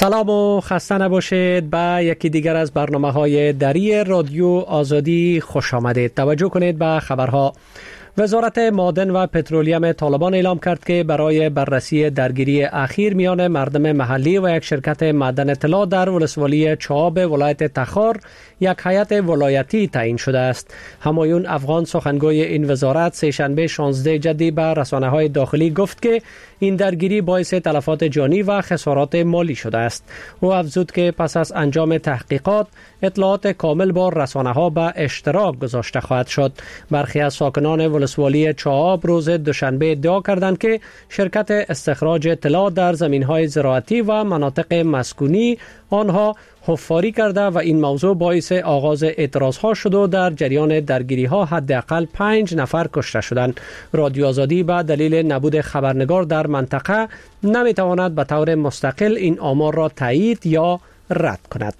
سلام و خسته نباشید. به یکی دیگر از برنامه‌های دری رادیو آزادی خوش آمدید. توجه کنید به خبرها. وزارت معدن و پترولیم طالبان اعلام کرد که برای بررسی درگیری اخیر میان مردم محلی و یک شرکت معدن طلا در ولسوالی چاب ولایت تخار یک هیئت ولایتی تعیین شده است. همایون افغان سخنگوی این وزارت سه‌شنبه 16 جدی به رسانه‌های داخلی گفت که این درگیری باعث تلفات جانی و خسارات مالی شده است. او افزود که پس از انجام تحقیقات اطلاعات کامل با رسانه‌ها به اشتراک گذاشته خواهد شد. برخی از ساکنان ولسوالی چاب روز دوشنبه ادعا کردند که شرکت استخراج طلا در زمین‌های زراعتی و مناطق مسکونی آنها حفاری کرده و این موضوع باعث آغاز اعتراضها شد و در جریان درگیری‌ها حداقل 5 نفر کشته شدند. رادیو آزادی به دلیل نبود خبرنگار در منطقه نمی‌تواند به طور مستقل این آمار را تایید یا رد کند.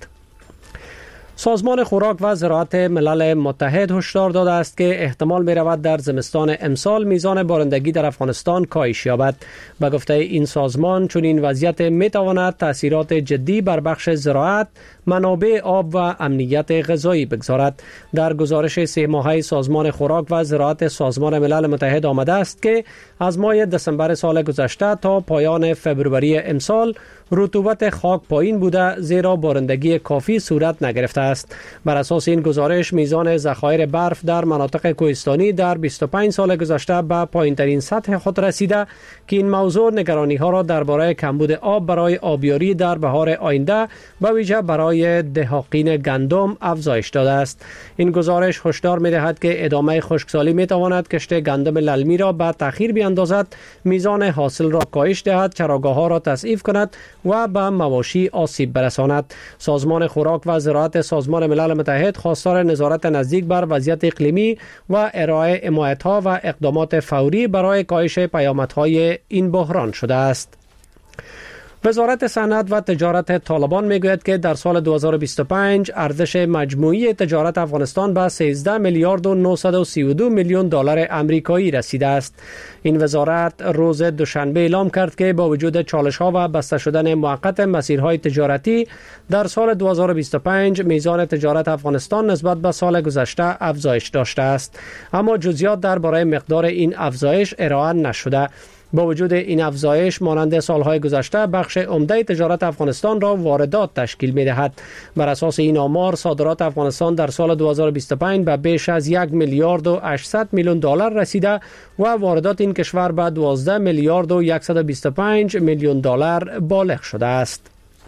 سازمان خوراک و زراعت ملل متحد هشدار داده است که احتمال می رود در زمستان امسال میزان بارندگی در افغانستان کاهش یابد. به گفته این سازمان چون این وضعیت می تواند تاثیرات جدی بر بخش زراعت، منابع آب و امنیت غذایی بگذارد. در گزارش 3 ماهه سازمان خوراک و زراعت سازمان ملل متحد آمده است که از ماه دسامبر سال گذشته تا پایان فوریه امسال رطوبت خاک پایین بوده، زیرا بارندگی کافی صورت نگرفته است. بر اساس این گزارش میزان ذخایر برف در مناطق کوهستانی در 25 سال گذشته به پایین‌ترین سطح خود رسیده که این موضوع نگرانی‌ها را درباره کمبود آب برای آبیاری در بهار آینده به ویژه برای دهاقین گندم افزایش داده است. این گزارش هشدار می‌دهد که ادامه خشکسالی می‌تواند کشت گندم للمی را به تأخیر بیاندازد، میزان حاصل را کاهش دهد، چراگاه‌ها را تضعیف کند و به مواشی آسیب برساند. سازمان خوراک و زراعت سازمان ملل متحد خواستار نظارت نزدیک بر وضعیت اقلیمی و ارائه حمایت‌ها و اقدامات فوری برای کاهش پیامدهای این بحران شده است. وزارت صنعت و تجارت طالبان میگوید که در سال 2025 ارزش مجموعی تجارت افغانستان به 13 میلیارد و 932 میلیون دلار آمریکایی رسیده است. این وزارت روز دوشنبه اعلام کرد که با وجود چالش‌ها و بسته شدن موقت مسیرهای تجارتی در سال 2025 میزان تجارت افغانستان نسبت به سال گذشته افزایش داشته است، اما جزئیات درباره مقدار این افزایش ارائه نشده. با وجود این افزایش مانند سالهای گذشته بخش عمده تجارت افغانستان را واردات تشکیل می‌دهد. بر اساس این آمار صادرات افغانستان در سال 2025 به بیش از 1 میلیارد و 800 میلیون دلار رسیده و واردات این کشور به 12 میلیارد و 125 میلیون دلار بالغ شده است.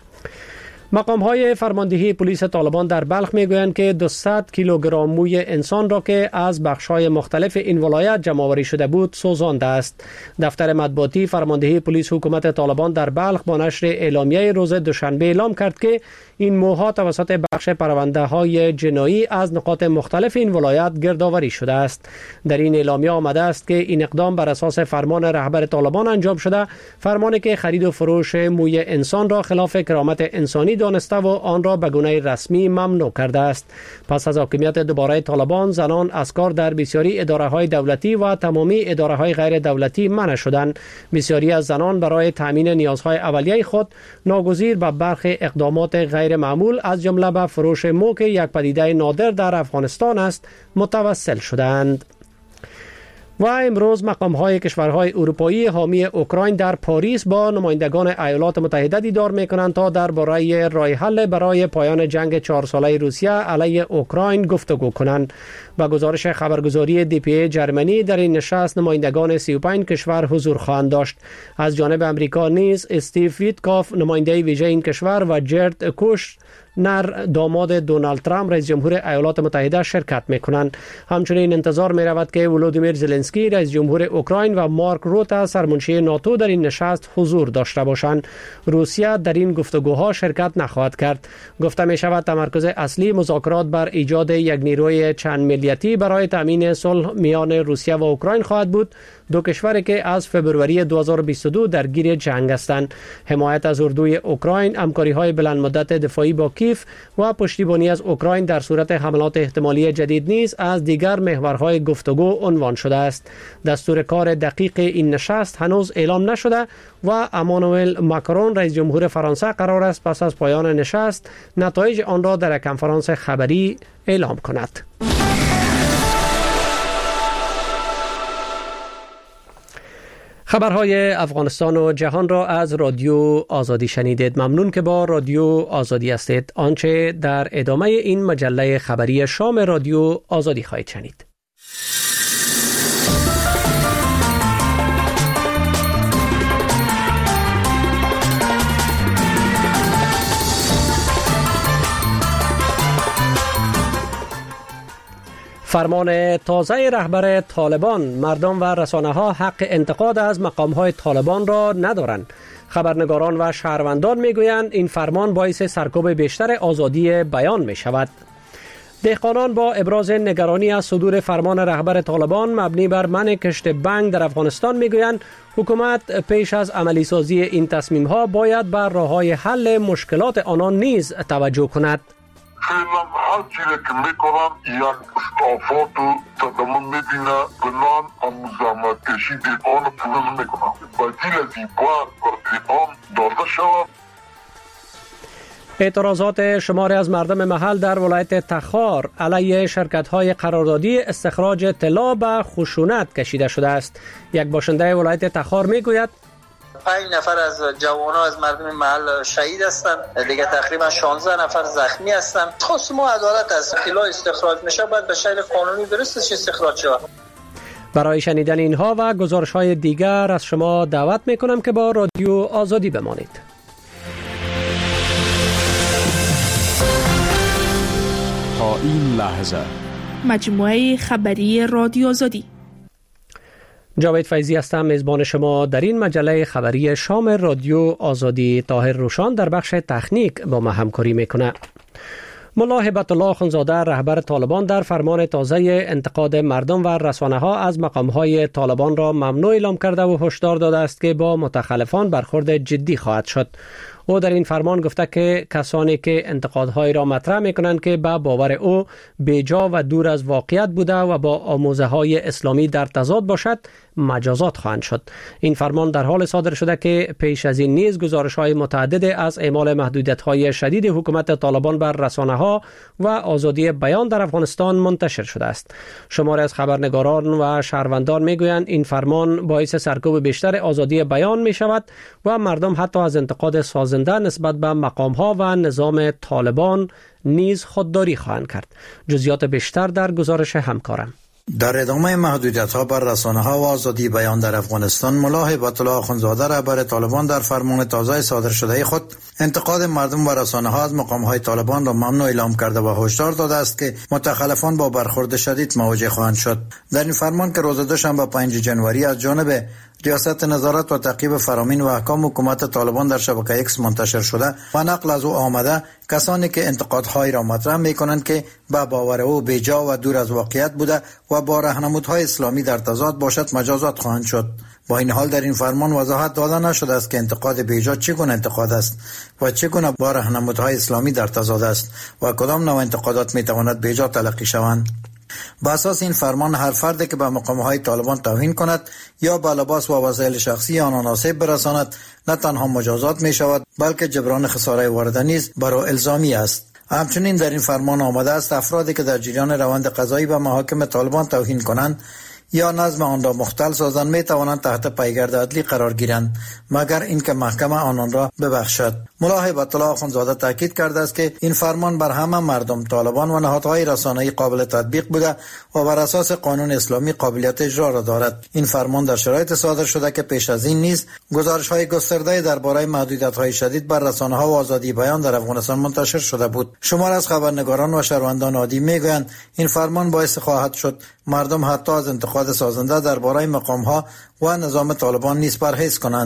مقام‌های فرماندهی پلیس طالبان در بلخ می‌گویند که 200 کیلوگرم موی انسان را که از بخش‌های مختلف این ولایت جمع‌آوری شده بود سوزانده است. دفتر مطبوعاتی فرماندهی پلیس حکومت طالبان در بلخ با نشر اعلامیه روز دوشنبه اعلام کرد که این موها توسط بخش پرونده‌های جنایی از نقاط مختلف این ولایت گردآوری شده است. در این اعلامیه آمده است که این اقدام بر اساس فرمان رهبر طالبان انجام شده، فرمانی که خرید و فروش موی انسان را خلاف کرامت انسانی دانسته و آن را به گونه رسمی ممنوع کرده است. پس از حاکمیت دوباره طالبان، زنان از کار در بسیاری اداره‌های دولتی و تمامی اداره‌های غیر دولتی منع شدند. بسیاری از زنان برای تامین نیازهای اولیه خود ناگزیر به برخی اقدامات غیر معمول از جمله به فروش مو که یک پدیده نادر در افغانستان است متوسل شدند. و امروز مقام‌های کشورهای اروپایی حامی اوکراین در پاریس با نمایندگان ایالات متحده دیدار می‌کنند تا درباره راه حل برای پایان جنگ 4 ساله روسیه علیه اوکراین گفتگو کنند. با گزارش خبرگزاری DPA جرمنی در این نشست نمایندگان 35 کشور حضور خواهند داشت. از جانب امریکا نیز استیو ویتکاف نماینده ویژه این کشور و جرد کوش داماد دونالد ترامپ رئیس جمهور ایالات متحده شرکت می‌کنند. همچنین انتظار می‌رود که ولودیمیر زلنسکی رئیس جمهور اوکراین و مارک روتا سرمنشی ناتو در این نشست حضور داشته باشند. روسیه در این گفتگوها شرکت نخواهد کرد. گفته می‌شود تمرکز اصلی مذاکرات بر ایجاد یک نیروی چند ملیتی برای تامین صلح میان روسیه و اوکراین خواهد بود، دو کشوری که از فوریه 2022 درگیر جنگ هستند. حمایت از اردوی اوکراین، همکاری‌های بلند مدت دفاعی با کیف و پشتیبانی از اوکراین در صورت حملات احتمالی جدید نیز از دیگر محورهای گفتگو عنوان شده است. دستور کار دقیق این نشست هنوز اعلام نشده و امانوئل ماکرون رئیس جمهور فرانسه قرار است پس از پایان نشست نتایج آن را در کنفرانس خبری اعلام کند. خبرهای افغانستان و جهان را از رادیو آزادی شنیدید. ممنون که با رادیو آزادی هستید. آنچه در ادامه این مجله خبری شام رادیو آزادی خواهید شنید. فرمان تازه رهبر طالبان: مردم و رسانه‌ها حق انتقاد از مقام‌های طالبان را ندارند. خبرنگاران و شهروندان می‌گویند این فرمان باعث سرکوب بیشتر آزادی بیان می‌شود. دهقانان با ابراز نگرانی از صدور فرمان رهبر طالبان مبنی بر منع کشت بنگ در افغانستان می‌گویند حکومت پیش از عملی سازی این تصمیم‌ها باید بر راه‌های حل مشکلات آنان نیز توجه کند. فعلا هر چیزی که میکنن یک استعفات و تدامه میبینه بنان مزاحمت کشی دیگان پوره نمیکنن بدیل از این باید بر دیگان داده شود. اعتراضات شماری از مردم محل در ولایت تخار علیه شرکت‌های قراردادی استخراج طلا به خشونت کشیده شده است. یک باشنده ولایت تخار میگوید 5 نفر از جوانان از مردم محل شهید هستند، دیگه تقریبا 16 نفر زخمی هستند. خواست ما عدالت از طلا استخراج میشه باید به شکل قانونی درست استخراج شود. برای شنیدن اینها و گزارش‌های دیگر از شما دعوت میکنم که با رادیو آزادی بمانید. تا این لحظه مجموعه خبری رادیو آزادی. جاوید فیضی هستم، میزبان شما در این مجله خبری شام رادیو آزادی. طاهر روشان در بخش تکنیک با ما همکاری میکنه. ملا هبت الله خونزاده رهبر طالبان در فرمان تازه انتقاد مردم و رسانه ها از مقام های طالبان را ممنوع اعلام کرده و هشدار داده است که با متخلفان برخورد جدی خواهد شد. او در این فرمان گفته که کسانی که انتقادهای را مطرح میکنند که به باور او بیجا و دور از واقعیت بوده و با آموزه های اسلامی در تضاد باشد مجازات خواهند شد. این فرمان در حال صادر شده که پیش از این نیز گزارش های متعدد از اعمال محدودیت های شدید حکومت طالبان بر رسانه ها و آزادی بیان در افغانستان منتشر شده است. شماری از خبرنگاران و شهروندان میگویند این فرمان باعث سرکوب بیشتر آزادی بیان می شود و مردم حتی از انتقاد سازنده نسبت به مقام ها و نظام طالبان نیز خودداری خواهند کرد. جزئیات بیشتر در گزارش همکارم. در ادامه محدودیت‌ها بر رسانه‌ها و آزادی بیان در افغانستان، ملا هبت الله خونزاده رهبر طالبان در فرمان تازه صادر شده خود انتقاد مردم و رسانه‌ها از مقام‌های طالبان را ممنوع اعلام کرده و هشدار داده است که متخلفان با برخورد شدید مواجه خواهند شد. در این فرمان که روز دوشنبه 5 جنوری از جانب ریاست نظارت و تعقیب فرامین و احکام حکومت طالبان در شبکه ایکس منتشر شده و نقل از او آمده، کسانی که انتقادهای را مطرح می‌کنند که به باور او بیجا و دور از واقعیت بوده و با راهنمودهای اسلامی در تضاد باشد مجازات خواهند شد. با این حال در این فرمان وضاحت داده نشده است که انتقاد بیجا چگونه انتقاد است و چگونه با راهنمودهای اسلامی در تضاد است و کدام نوع انتقادات می‌تواند بیجا تلقی شوند. با اساس این فرمان هر فردی که به مقام‌های طالبان توهین کند یا با لباس و وسایل شخصی آنان آسیب برساند نه تنها مجازات می شود بلکه جبران خساره وارده نیز بر او الزامی است. همچنین در این فرمان آمده است افرادی که در جریان روند قضایی به محاکم طالبان توهین کنند یا نظم آن را مختل سازند می توانند تحت پیگرد عدلی قرار گیرند مگر اینکه محکمه آنان را ببخشد. ملا هبت الله خونزاده تاکید کرده است که این فرمان بر همه مردم، طالبان و نهادهای رسانه‌ای قابل تطبیق بوده و بر اساس قانون اسلامی قابلیت اجرا را دارد. این فرمان در شرایط صادر شده که پیش از این نیز گزارش‌های گسترده درباره محدودیت‌های شدید بر رسانه‌ها و آزادی بیان در افغانستان منتشر شده بود. شمار از خبرنگاران و شهروندان عادی میگویند این فرمان باعث خواهد شد مردم حتی از انتقاد سازنده درباره مقام‌ها و نظام طالبان نیز پرهیز کنند.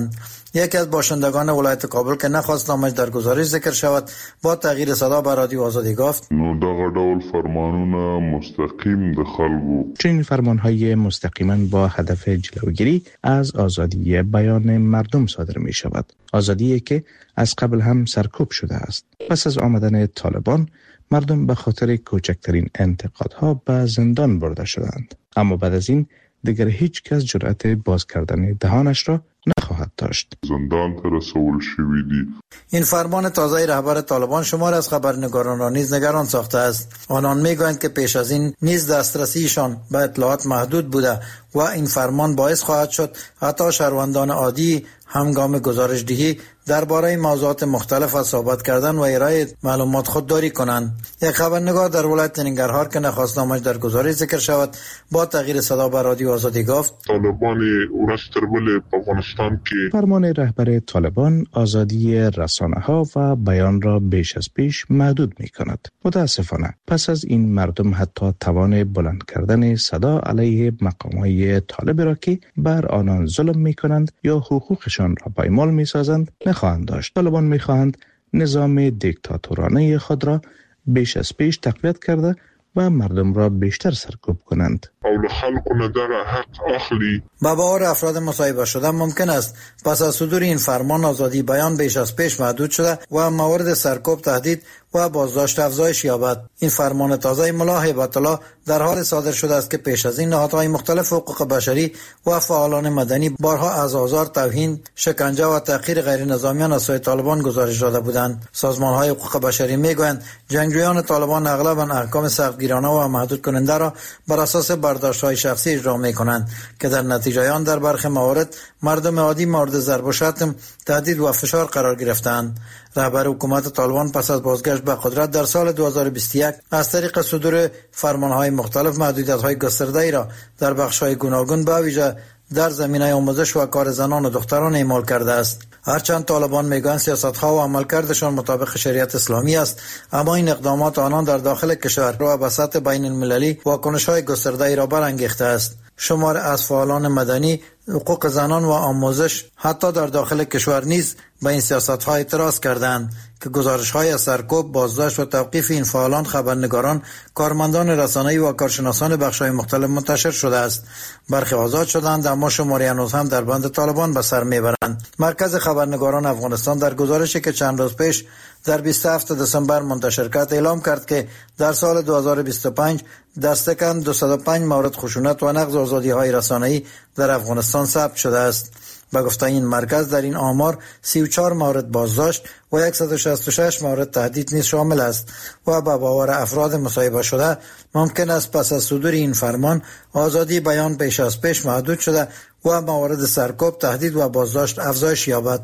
یکی از باشندگان ولایت کابل که نخواست نامش در گزارش ذکر شود با تغییر صدا به رادیو آزادی گفت نو دغه ډول فرمانونه مستقیم د خلکو چنین فرمانهای مستقیما با هدف جلوگیری از آزادی بیان مردم صادر می شود. آزادی که از قبل هم سرکوب شده است. پس از آمدن طالبان مردم به خاطر کوچکترین انتقادها به زندان برده شدند. اما بعد از این دیگر هیچ کس جرأت باز کردن دهانش را نخواهد داشت. زندان ته رسول شوی دی. این فرمان تازه رهبر طالبان شمار از خبرنگاران را نیز نگران ساخته است. آنان میگویند که پیش از این نیز دسترسیشان به اطلاعات محدود بوده و این فرمان باعث خواهد شد حتی شهروندان عادی هنگام گزارش دهی درباره موضوعات مختلف از صحبت کردن و ارائه معلومات خودداری کنند. یک خبرنگار در ولایت ننگرهار که نخواست نامش در گزارش ذکر شود با تغییر صدا به رادیو آزادی گفت طالبان ورستربل افغانستان که فرمان رهبر طالبان آزادی رسانه‌ها و بیان را بیش از پیش محدود می‌کند. متاسفانه پس از این مردم حتی توان بلند کردن صدا علیه مقام‌های طالب را که بر آنان ظلم می‌کنند یا حقوقشان را پایمال می‌سازند نخواهند داشت. طالبان می‌خواهند نظام دیکتاتورانه خود را بیش از پیش تقویت کرده و مردم را بیشتر سرکوب کنند. او خلکو نه دغه حق اخلي. با باور افراد مصاحبه شده ممکن است پس از صدور این فرمان آزادی بیان بیش از پیش محدود شده و موارد سرکوب، تهدید و بازداشت افزایش یابد. این فرمان تازه ملا هیبت الله در حال صادر شده است که پیش از این نهادهای مختلف حقوق بشری و فعالان مدنی بارها از آزار، توهین، شکنجه و تحقیر غیر نظامیان از سوی طالبان گزارش داده بودند. سازمان‌های حقوق بشری میگویند جنگجویان طالبان اغلباً احکام سختگیرانه و محدود کننده را بر اساس برداشت‌های شخصی اجرا می‌کنند که در نتیجه آن در برخی موارد مردم عادی مورد ضرب و شتم، تهدید و فشار قرار گرفتند. رهبر حکومت طالبان پس از بازگشت به قدرت در سال 2021 از طریق صدور فرمان‌های مختلف محدودیت‌های گسترده‌ای را در بخش‌های گوناگون به ویژه در زمینه آموزش و کار زنان و دختران اعمال کرده است. هرچند طالبان میگویند سیاست‌ها و عملکردشان مطابق شریعت اسلامی است، اما این اقدامات آنان در داخل کشور و به سطح بین المللی واکنش‌های گسترده‌ای را برانگیخته است. شمار از فعالان مدنی، حقوق زنان و آموزش حتی در داخل کشور نیز به این سیاست‌ها اعتراض کردند که گزارش‌های از سرکوب، بازداشت و توقیف این فعالان، خبرنگاران، کارمندان رسانه‌ای و کارشناسان بخش‌های مختلف منتشر شده است. برخی آزاد شدند اما شماری هنوز هم در بند طالبان به سر میبرند. مرکز خبرنگاران افغانستان در گزارشی که چند روز پیش در 27 دسامبر منتشر کرد اعلام کرد که در سال 2025 دستکم 205 مورد خشونت و نقض آزادی‌های رسانه‌ای در افغانستان ثبت شده است. به گفته این مرکز در این آمار 34 مورد بازداشت و 166 مورد تهدید نیز شامل است و به باور افراد مصاحبه شده ممکن است پس از صدور این فرمان آزادی بیان بیش از پیش محدود شده و موارد سرکوب، تهدید و بازداشت افزایش یابد.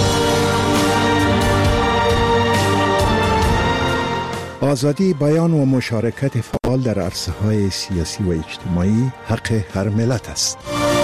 آزادی بیان و مشارکت فعال در عرصه‌های سیاسی و اجتماعی حق هر ملت است.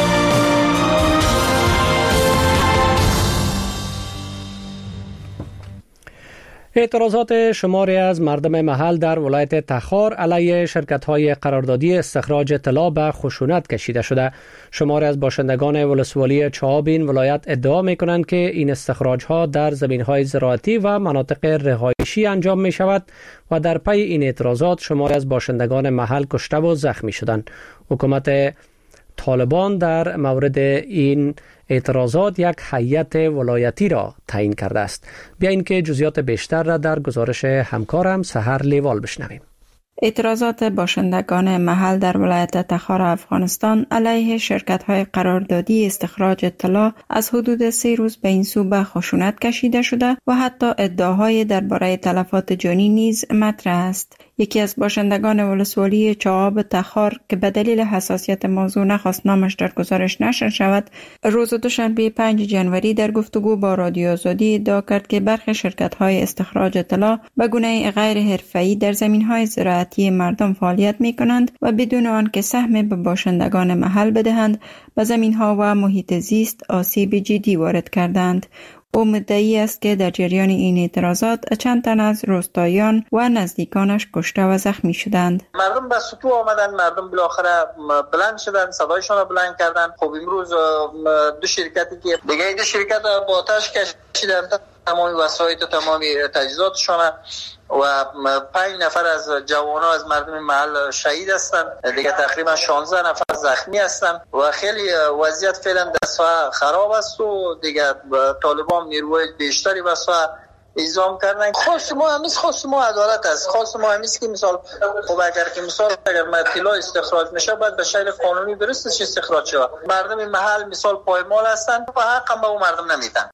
اعتراضات شماری از مردم محل در ولایت تخار علیه شرکت‌های قراردادی استخراج طلا به خشونت کشیده شده. شماری از باشندگان ولسوالی چهاب این ولایت ادعا می‌کنند که این استخراج‌ها در زمین‌های زراعتی و مناطق رهایشی انجام می‌شود و در پی این اعتراضات شماری از باشندگان محل کشته و زخمی شدند. حکومت طالبان در مورد این اعتراضات یک هیئت ولایتی را تعیین کرده است. بیایید که جزئیات بیشتر را در گزارش همکارم سحر لیوال بشنویم. اعتراضات باشندگان محل در ولایت تخار افغانستان علیه شرکت‌های قراردادی استخراج طلا از حدود 3 روز به این سو به خشونت کشیده شده و حتی ادعاهای درباره تلفات جانی نیز مطرح است. یکی از باشندگان ولسوالی چهاب تخار که به دلیل حساسیت موضوع نخواست نامش در گزارش نشر شود، روز دوشنبه 5 جنوری در گفتگو با رادیو آزادی ادعا کرد که برخی شرکت‌های استخراج طلا به گونه غیر حرفه‌ای در زمین‌های زراعتی مردم فعالیت می‌کنند و بدون آنکه سهم به باشندگان محل بدهند به زمین‌ها و محیط زیست آسیب جدی وارد کردند. او مدعی است که در جریان این اعتراضات چند تن از روستاییان و نزدیکانش کشته و زخمی شدند. مردم به سطوح آمدن، مردم بالاخره بلند شدن، صدایشان را بلند کردن. خب امروز دو شرکتی که دیگه دو شرکت با آتش کشیدن تمام وسایل و تمام تجهیزاتشان و 5 نفر از جوانان از مردم محل شهید هستند، دیگه تقریبا 16 نفر زخمی هستند و خیلی وضعیت فعلا دست‌ها خراب است و دیگه طالبان نیروی بیشتری واسه اعزام کردن. خواست ما عدالت است. خواست ما همیست که مثال خب اگر طلا استخراج میشه باید به شکل قانونی درستش استخراج شود. مردم محل مثال پایمال هستند و حق به اون مردم نمیدن.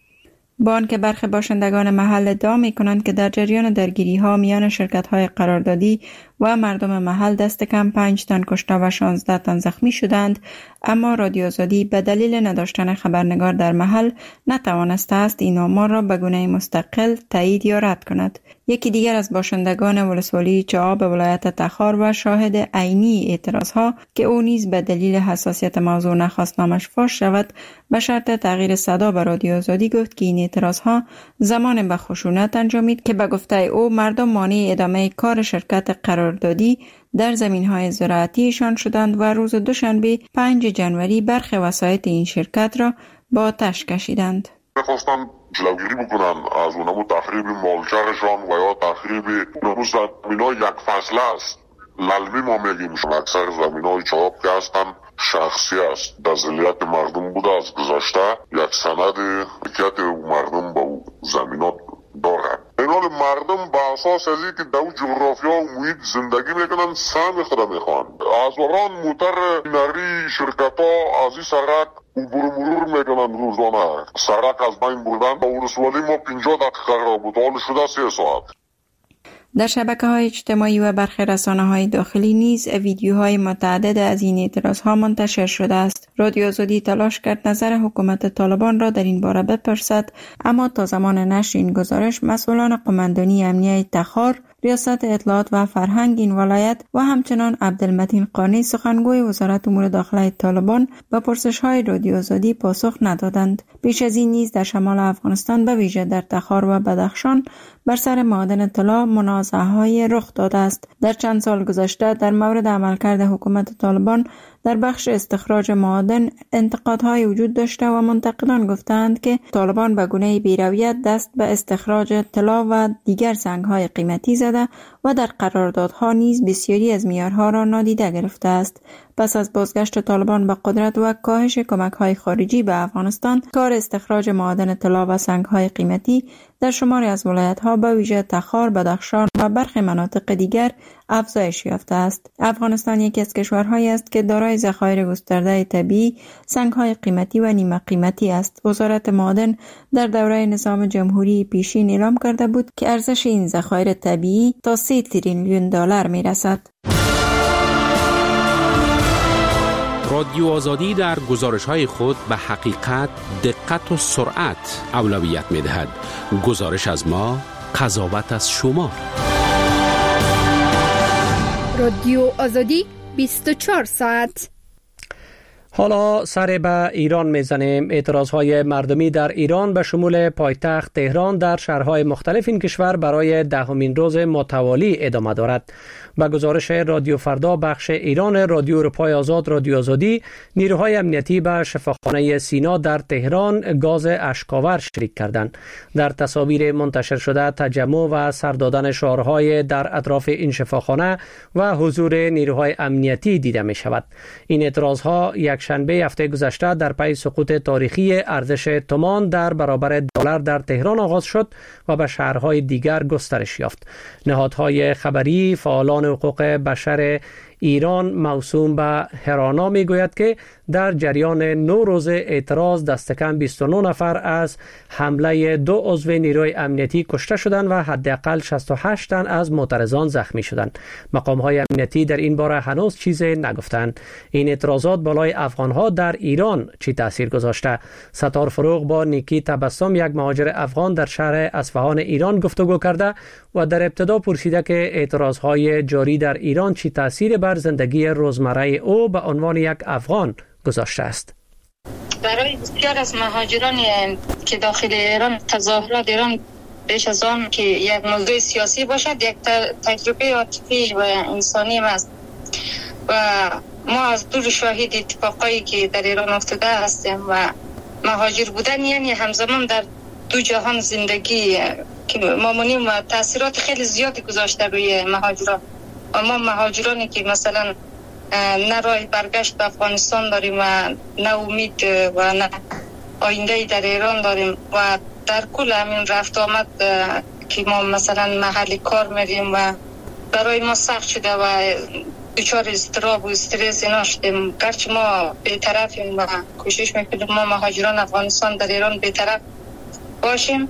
با آنکه برخی باشندگان محل ادعا می‌کنند که در جریان درگیری‌ها میان شرکت‌های قراردادی و مردم محل دست کم 5 تن کشته و 16 تن زخمی شدند، اما رادیو آزادی به دلیل نداشتن خبرنگار در محل نتوانسته است این آمار را به گونه مستقل تایید یا رد کند. یکی دیگر از باشندگان ولسوالی چعاب ولایت تخار و شاهد عینی اعتراضها که او نیز به دلیل حساسیت موضوع نخواست نامش فاش شود به شرط تغییر صدا به رادیو آزادی گفت که این اعتراضها زمان به خشونت انجامید که به گفته او مردم مانع ادامه کار شرکت قراردادی در زمین‌های زراعتیشان شدند و روز دوشنبه 5 جنوری برخی وسایط این شرکت را با آتش کشیدند. می‌خواستن جلوگیری بکنن از اونمو تخریب مالچرشان و یا تخریب اونمو زمین‌های یک فصله است. للمی ما میگیم اکثر زمین‌های چاب که هستن شخصی است. دزلیت مردم بوده از گذشته یک سند ملکیت مردم با زمینات دارد. این حال مردم با اساس از که در جغرافیا و محیط زندگی میکنن سهم خود میخوان. از وران موتر نری شرکت ها از این سرک عبور مرور میکنن روزانه. سرک از بین بردن با ولسوالی ما 50 دقیقه را مطال شده 3 ساعت. در شبکه‌های اجتماعی و برخی رسانه‌های داخلی نیز ویدیوهای متعدد از این اعتراض‌ها منتشر شده است. رادیو آزادی تلاش کرد نظر حکومت طالبان را در این باره بپرسد، اما تا زمان نشر این گزارش مسئولان قماندانی امنیه تخار، ریاست اطلاعات و فرهنگ این ولایت و همچنان عبدالمتین قانی سخنگوی وزارت امور داخلی طالبان به پرسش‌های رادیو آزادی پاسخ ندادند. پیش از این نیز در شمال افغانستان به ویژه در تخار و بدخشان بر سر معادن طلا منازعه‌های رخ داده است. در چند سال گذشته در مورد عملکرد حکومت طالبان در بخش استخراج معادن انتقادهای وجود داشته و منتقدان گفتند که طالبان به گونه بی‌رویت دست به استخراج طلا و دیگر سنگ‌های قیمتی زده و در قراردادها نیز بسیاری از معیارها را نادیده گرفته است. پس از بازگشت طالبان به قدرت و کاهش کمک‌های خارجی به افغانستان، کار استخراج معادن طلا و سنگ‌های قیمتی در شماری از ولایت‌ها به ویژه تخار، بدخشان و برخی مناطق دیگر افزایش یافته است. افغانستان یکی از کشورهایی است که دارای ذخایر گسترده طبیعی، سنگ‌های قیمتی و نیمه قیمتی است. وزارت معادن در دوره نظام جمهوری پیشین اعلام کرده بود که ارزش این ذخایر طبیعی تا 3 تریلیون دلار می‌رسد. رادیو آزادی در گزارش‌های خود به حقیقت، دقت و سرعت اولویت می‌دهد. گزارش از ما، قضاوت از شما. رادیو آزادی 24 ساعت. حالا سر به ایران میزنیم. اعتراضهای مردمی در ایران به شمول پایتخت تهران در شهرهای مختلف این کشور برای 10مین روز متوالی ادامه دارد. به گزارش رادیو فردا بخش ایران رادیو اروپای آزاد رادیو آزادی، نیروهای امنیتی به شفاخانه سینا در تهران گاز اشک‌آور شلیک کردند. در تصاویر منتشر شده تجمع و سر دادن شعارهای در اطراف این شفاخانه و حضور نیروهای امنیتی دیده می شود. این اعتراضها یک شنبه هفته گذشته در پی سقوط تاریخی ارزش تومان در برابر دلار در تهران آغاز شد و به شهرهای دیگر گسترش یافت. نهادهای خبری، فعالان حقوق بشر ایران موسوم به هرانا می گوید که در جریان 9 روز اعتراض دست کم 29 نفر از حمله 2 عضو نیروی امنیتی کشته شدند و حداقل 68 تن از معترضان زخمی شدند. مقام‌های امنیتی در این باره هنوز چیزی نگفتند. این اعتراضات بالای افغان‌ها در ایران چی تاثیر گذاشته؟ ستار فروغ با نیکی تبسم، یک مهاجر افغان در شهر اصفهان ایران گفتگو کرده و در ابتدا پرسیده که اعتراضهای جاری در ایران چی تاثیر بر زندگی روزمره او به عنوان یک افغان گذاشته است. به برای بسیار از مهاجران که داخل ایران تظاهرات ایران بیش از آن که یک موضوع سیاسی باشد یک تجربه عاطفی و انسانی است و ما از دور شاهد اتفاقایی که در ایران افتاده هستیم و مهاجر بودن یعنی همزمان در دو جهان زندگی که ما مونیم و تاثیرات خیلی زیادی گذاشته روی مهاجران و ما مهاجرانی که مثلا نه راه برگشت به افغانستان داریم و نه امید و نه آینده در ایران داریم و در کل همین رفت آمد که ما مثلا محل کار میریم و برای ما سخت شده و دچار اضطراب و استرس اینا شدیم. گرچه ما بی‌طرفیم و کوشش میکنیم ما مهاجران افغانستان در ایران بی‌طرف باشیم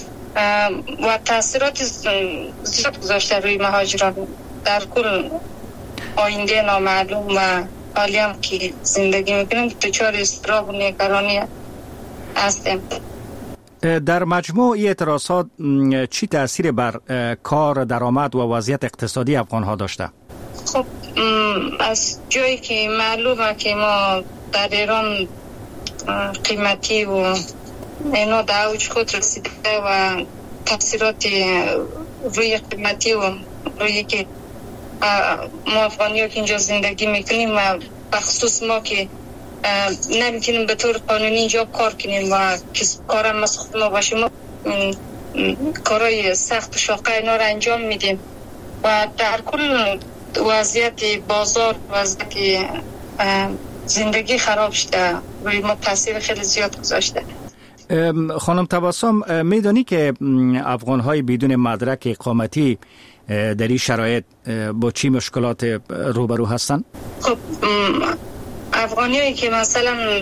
و تاثیرات زیاد گذاشته روی مهاجران در کل آینده نامعلوم و حالی هم که زندگی میکنیم دچار اضطراب و نگرانی هستیم. در مجموع اعتراضات چی تأثیر بر کار، درآمد و وضعیت اقتصادی افغان ها داشته؟ خب از جایی که معلومه که ما در ایران قیمتی و اینا در اوج خود رسیده و تاثیرات روی قیمتی و روی که ما افغانی ها که اینجا زندگی میکنیم و بخصوص ما که نمیتونیم به طور قانونی اینجا کار کنیم و کارم از خود ما باشیم ما کارهای سخت و شاقه اینا را انجام میدیم و در کل وضعیت بازار وضعیت زندگی خراب شده روی ما تاثیر خیلی زیاد گذاشته. خانم تبسم میدونی که افغان های بدون مدرک اقامتی در این شرایط با چی مشکلات روبرو هستن؟ خب افغانی هایی که مثلا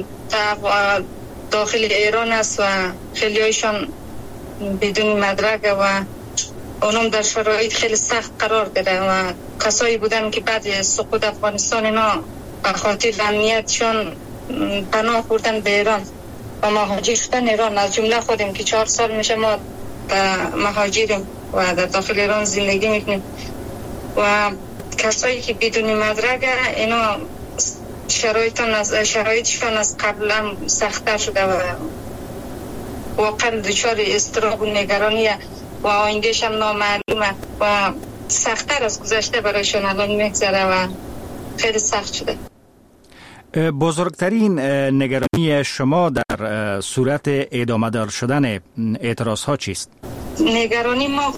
داخل ایران است و خیلی هایشان بدون مدرک و اونم در شرایط خیلی سخت قرار داره و کسایی بودن که بعد سقوط افغانستان اینا به خاطر امنیتشان پناه بردن به ایران و مهاجر شدن ایران. از جمله خودم که 4 سال میشه ما مهاجریم و در داخل ایران زندگی میکنیم و کسایی که بدون مدرک اینا شرایطشان از قبل هم سخت‌تر شده و واقعا دچار اضطراب و نگرانی و آیندهش هم نامعلومه و سخت‌تر از گذشته برایشان الان میگذره و خیلی سخت شده. بزرگترین نگرانی شما در صورت ادامه دار شدن اعتراض ها چیست؟ نگرانی ما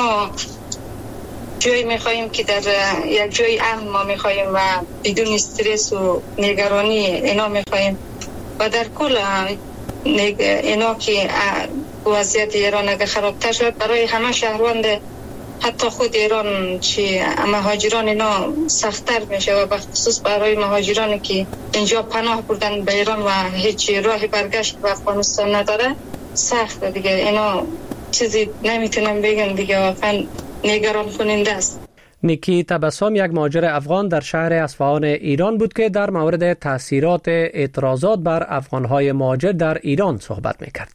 جایی میخواییم که در یک جای امن ما میخواییم و بدون استرس و نگرانی اینا میخواییم و در کل اینا که وضعیت ایران اگه خرابتر شد برای همه شهروند حتی خود ایران چی مهاجران اینا سخت‌تر میشه و بخصوص برای مهاجرانی که اینجا پناه بردن به ایران و هیچ راه برگشت به افغانستان نداره سخته دیگه. اینا چیزی نمیتونم بگم دیگه واقعا نگران کننده است. نیکی تبسم یک مهاجر افغان در شهر اصفهان ایران بود که در مورد تاثیرات اعتراضات بر افغان‌های مهاجر در ایران صحبت میکرد.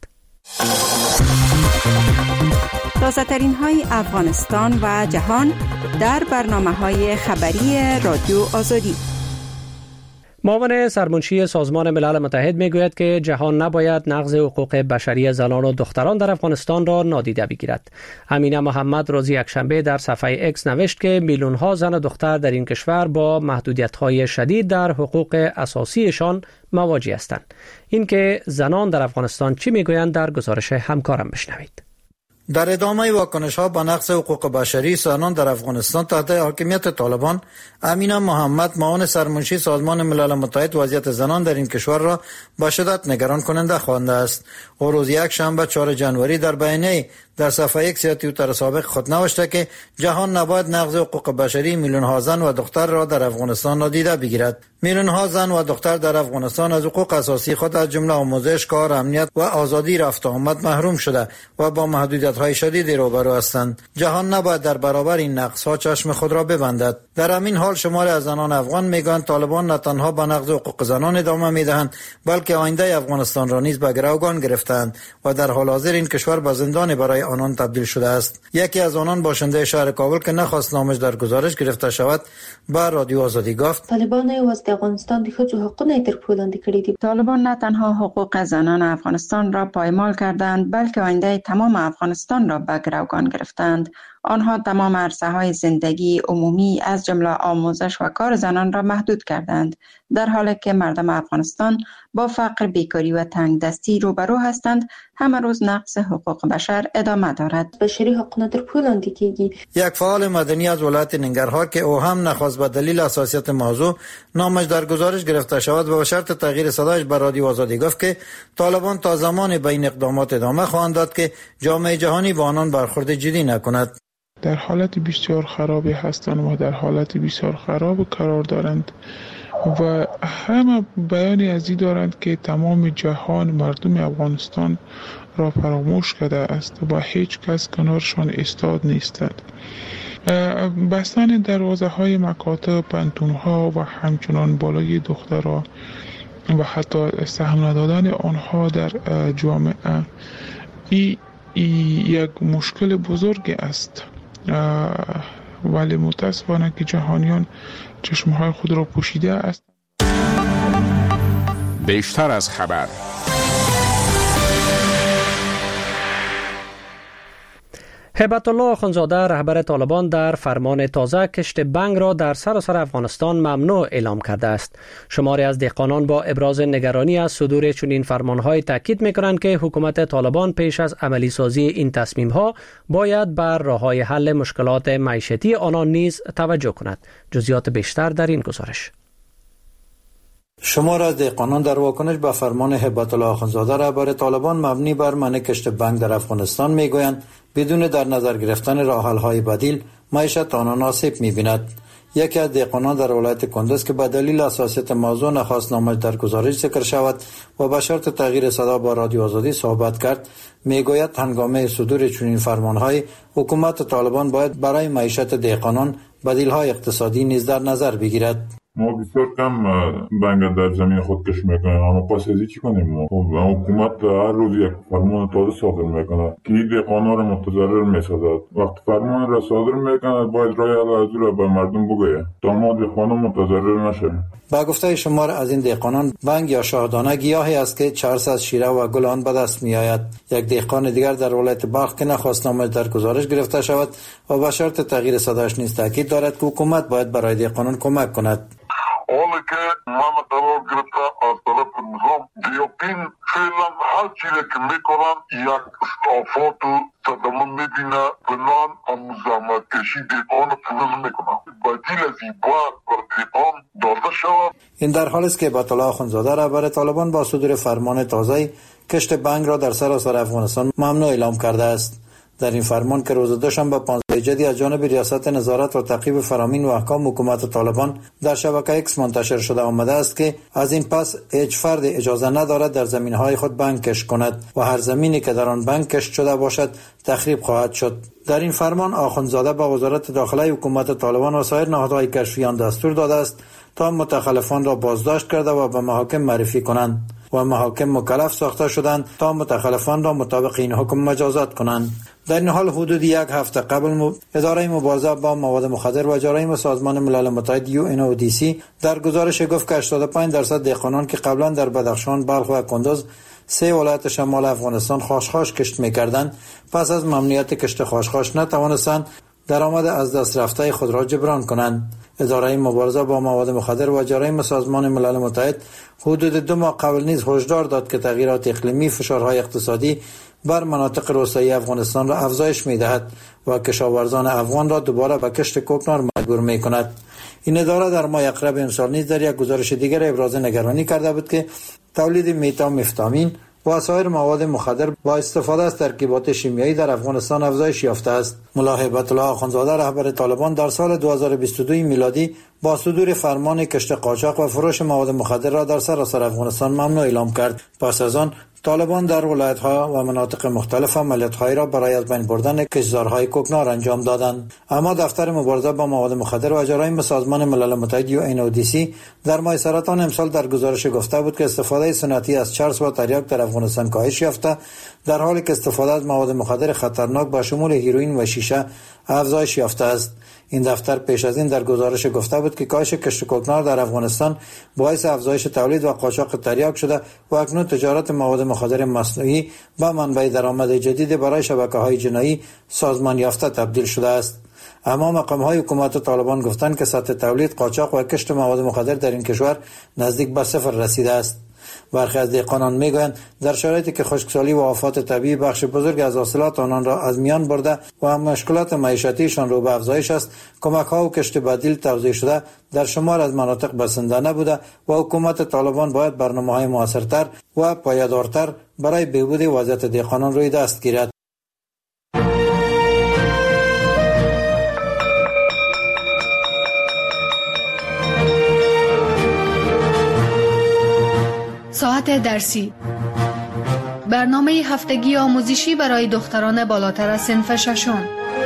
تازه‌ترین های افغانستان و جهان در برنامه‌های خبری رادیو آزادی. معاون سرمنشی سازمان ملل متحد میگوید که جهان نباید نقض حقوق بشری زنان و دختران در افغانستان را نادیده بگیرد. امینه محمد روز یکشنبه در صفحه اکس نوشت که میلیون‌ها زن و دختر در این کشور با محدودیت‌های شدید در حقوق اساسیشان مواجه هستند. این که زنان در افغانستان چی میگویند در گزارش همکارم بشنوید. در ادامه واکنش‌ها به نقض حقوق بشری زنان در افغانستان تحت حاکمیت طالبان، امینه محمد معاون سرمنشی سازمان ملل متحد وضعیت زنان در این کشور را به شدت نگران کننده خوانده است. او روز یکشنبه 4 جنوری در بیانیه در صفحه یک توییتر سابق خود نوشته که جهان نباید نقض حقوق بشری میلیون‌ها زن و دختر را در افغانستان نادیده بگیرد. میلیون‌ها زن و دختر در افغانستان از حقوق اساسی خود از جمله آموزش، کار، امنیت و آزادی رفت و آمد محروم شده و با محدودیت های شدیدی روبرو هستند. جهان نباید در برابر این نقص‌ها چشم خود را ببندد. در همین حال شماری از زنان افغان میگویند طالبان نه تنها به نقض حقوق زنان ادامه میدهند، بلکه آینده افغانستان را نیز به گروگان گرفتند و در حال حاضر این کشور به زندان برای آنان تبدیل شده است. یکی از آنان باشنده شهر کابل که نخواست نامش در گزارش گرفته شود به رادیو آزادی گفت: طالبان یوازې د افغانستان د ښځو حقونه تر پښو لاندې کړي دي. طالبان نه تنها حقوق زنان افغانستان را پایمال کردند، بلکه آینده تمام افغانستان را به گروگان گرفتند. آنها تمام عرصه‌های زندگی عمومی از جمله آموزش و کار زنان را محدود کردند، در حالی که مردم افغانستان با فقر، بیکاری و تنگدستی روبرو هستند. همه روز نقض حقوق بشر ادامه دارد. بشری حقوق در پښو لاندې کیږي. یک فعال مدنی از ولایت ننگرهار که او هم نخواست به دلیل حساسیت موضوع نامش در گزارش گرفته شود و به شرط تغییر صدایش به رادیو آزادی گفت که طالبان تا زمان به این اقدامات ادامه خواهند داد که جامعه جهانی با آنان برخورد جدی نکند. در حالت بسیار خرابی هستند و در حالت بسیار خراب قرار دارند و همه بیانی از این دارند که تمام جهان مردم افغانستان را فراموش کرده است و هیچ کس کنارشان ایستاد نیستند. بستن دروازه های مکاتب، پانتون ها و همچنان بالای دخترها و حتی سهم ندادن آنها در جامعه این یک مشکل بزرگ است، ولی متاسفانه که جهانیان چشمهای خود را پوشیده است. بیشتر از خبر. هیبت الله آخوندزاده رهبر طالبان در فرمان تازه کشت بنگ را در سراسر افغانستان ممنوع اعلام کرده است. شماری از دهقانان با ابراز نگرانی از صدور چنین فرمان‌های تاکید می‌کنند که حکومت طالبان پیش از عملی سازی این تصمیم‌ها باید بر راه‌های حل مشکلات معیشتی آنان نیز توجه کند. جزئیات بیشتر در این گزارش. شمار از دهقانان در واکنش به فرمان هیبت الله آخوندزاده رهبر طالبان مبنی بر منع کشت بنگ در افغانستان میگویند بدون در نظر گرفتن راه حل‌های بدیل معیشت آنان آسیب می‌بیند. یکی از دهقانان در ولایت کندز که به دلیل حساسیت موضوع نخواست نامش در گزارش ذکر شود و به شرط تغییر صدا با رادیو آزادی صحبت کرد، میگوید هنگام صدور چنین فرمان‌های حکومت طالبان باید برای معیشت دهقانان بدیل‌های اقتصادی نیز در نظر بگیرد. ما بسیار کم بنگ در زمین خود کش میکنیم، اما پس ازی چی کنیم؟ ما حکومت هر روز یک فرمان تازه صادر میکنه که این دهقانان را متضرر میسازد. وقتی فرمان را صادر میکنه باید راه حل را به مردم بگوید تا ما دهقانان متضرر نشویم. با گفته شمار از این دهقانان بنگ یا شاهدانه گیاهی است که چرس از شیره و گل آن به دست می آید. یک دهقان دیگر در ولایت بلخ که نخواست نامش در گزارش گرفته شود و به شرط تغییر صداش نیز تاکید دارد که حکومت باید برای دهقانان کمک کند. حالا که من قرار گرفته از طرف نظام دیوپین فعلا هر چیزی که میکنن یک آفات و صدمه میبینه بنان زحمت کشی دهقان پوزل میکنن بدیل از این بار بر دهقان داده شود. این در حال است که هیبت الله آخوندزاده رهبر طالبان با صدور فرمان تازه کشت بنگ را در سراسر افغانستان ممنوع اعلام کرده است. در این فرمان که روز دوشنبه 15 جدی از جانب ریاست نظارت و تعقیب فرامین و احکام حکومت طالبان در شبکه ایکس منتشر شده آمده است که از این پس هیچ فرد اجازه ندارد در زمینهای خود بنگ کشت کند و هر زمینی که در آن بنگ کشت شده باشد تخریب خواهد شد. در این فرمان آخوندزاده به وزارت داخله حکومت طالبان و سایر نهادهای کشفیان دستور داده است تا متخلفان را بازداشت کرده و به محاکم معرفی کنند و محاکم مکلف ساخته شدند تا متخلفان را مطابق این حکم مجازات کنند. در این حال حدود یک هفته قبل اداره مبارزه با مواد مخدر و جرایم سازمان ملل متحد UNODC در گزارش گفت که 85% دهقانان که قبلا در بدخشان، بلخ و کندز 3 ولایت شمال افغانستان خاشخاش کشت می‌کردند، پس از ممنوعیت کشت خاشخاش نتوانستند درآمد از دست رفته خود را جبران کنند. اداره مبارزه با مواد مخدر و جرایم سازمان ملل متحد حدود 2 ماه قبل نیز هشدار داد که تغییرات اقلیمی فشارهای اقتصادی بر مناطق روستایی افغانستان را افزایش می‌دهد و کشاورزان افغان را دوباره به کشت کوکنار مجبور می‌کند. این اداره در ماه اقرب امسال نیز در یک گزارش دیگر ابراز نگرانی کرده بود که تولید متامفتامین و سایر مواد مخدر با استفاده از ترکیبات شیمیایی در افغانستان افزایش یافته است. ملا هیبت الله آخوندزاده رهبر طالبان در سال 2022 میلادی با صدور فرمان کشت قاچاق و فروش مواد مخدر را در سراسر افغانستان ممنوع اعلام کرد. پس از آن طالبان در ولایت‌ها و مناطق مختلف عملیات‌هایی را برای از بین بردن کشتزارهای کوکنار انجام دادند. اما دفتر مبارزه با مواد مخدر و جرایم سازمان ملل متحد UNODC در ماه سرطان امسال در گزارش گفته بود که استفاده سنتی از چرس و تریاک در افغانستان کاهش یافته، در حالی که استفاده از مواد مخدر خطرناک با شمول هیروئین و شیشه افزایش یافته است. این دفتر پیش از این در گزارش گفته بود که کاهش کشت کوکنار در افغانستان باعث افزایش تولید و قاچاق تریاک شده و اکنون تجارت مواد مخدر مصنوعی به منبع درآمد جدید برای شبکه‌های جنایی سازمان یافته تبدیل شده است. اما مقام‌های حکومت طالبان گفتند که سطح تولید، قاچاق و کشت مواد مخدر در این کشور نزدیک به صفر رسیده است. برخی از دهقانان میگویند در شرایطی که خشکسالی و آفات طبیعی بخش بزرگ از حاصلات آنان را از میان برده و مشکلات معیشتیشان رو به افزایش است، کمک‌ها و کشت بدیل توزیع شده در شمار از مناطق بسنده نبوده و حکومت طالبان باید برنامه‌های موثرتر و پایدارتر برای بهبود وضعیت دهقانان روی دست گیرد. ساعت درسی، برنامه هفتگی آموزشی برای دختران بالاتر از صنف ششم.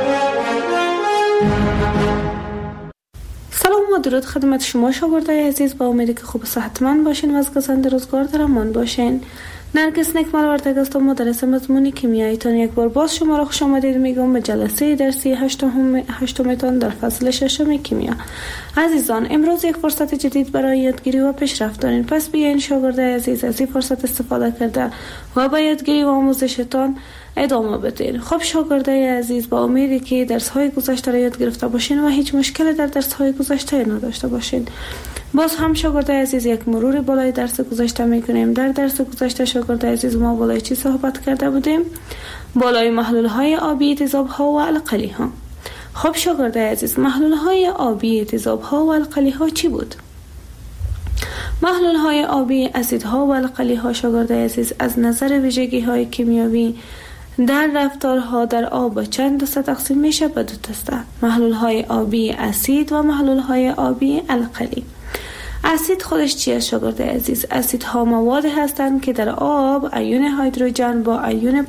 سلام و درود خدمت شما شاگردای عزیز، با امیدی که خوب و صحتمند باشین و از گذشته روزگار در امان باشین. نرگس نکمل وردگ است و مدرس مضمون کیمیاییتان یک بار باز شما را خوش آمدید میگم به جلسه درسی هشتمتان در فصل ششم کیمیا. عزیزان، امروز یک فرصت جدید برای یادگیری و پیشرفت دارین، پس بیاین شاگردای عزیز از این فرصت استفاده کرده و با یادگیری و آموزشتان ادامه بدین. خب شاگردای عزیز، با امیدی که درس های گذشته را یاد گرفته باشین و هیچ مشکلی در درس های گذشته نداشته باشین. باز هم شاگردای عزیز یک مرور بالای درس گذشته میکنیم. در درس گذشته شاگردای عزیز ما بالای چی صحبت کرده بودیم؟ بالای محلول های آبی، تیزاب ها و القلی ها. خب شاگردای عزیز، محلول های آبی، تیزاب ها و القلی ها چی بود؟ محلول های آبی، اسیدها و القلی ها شاگردای عزیز از نظر ویژگی های کیمیایی در رفتارها در آب چند دسته تقسیم میشه به دو دسته: محلول های آبی اسید و محلول های آبی القلی. اسید خودش چیه شاگرد عزیز؟ اسیدها مواد هستند که در آب ایون هیدروژن با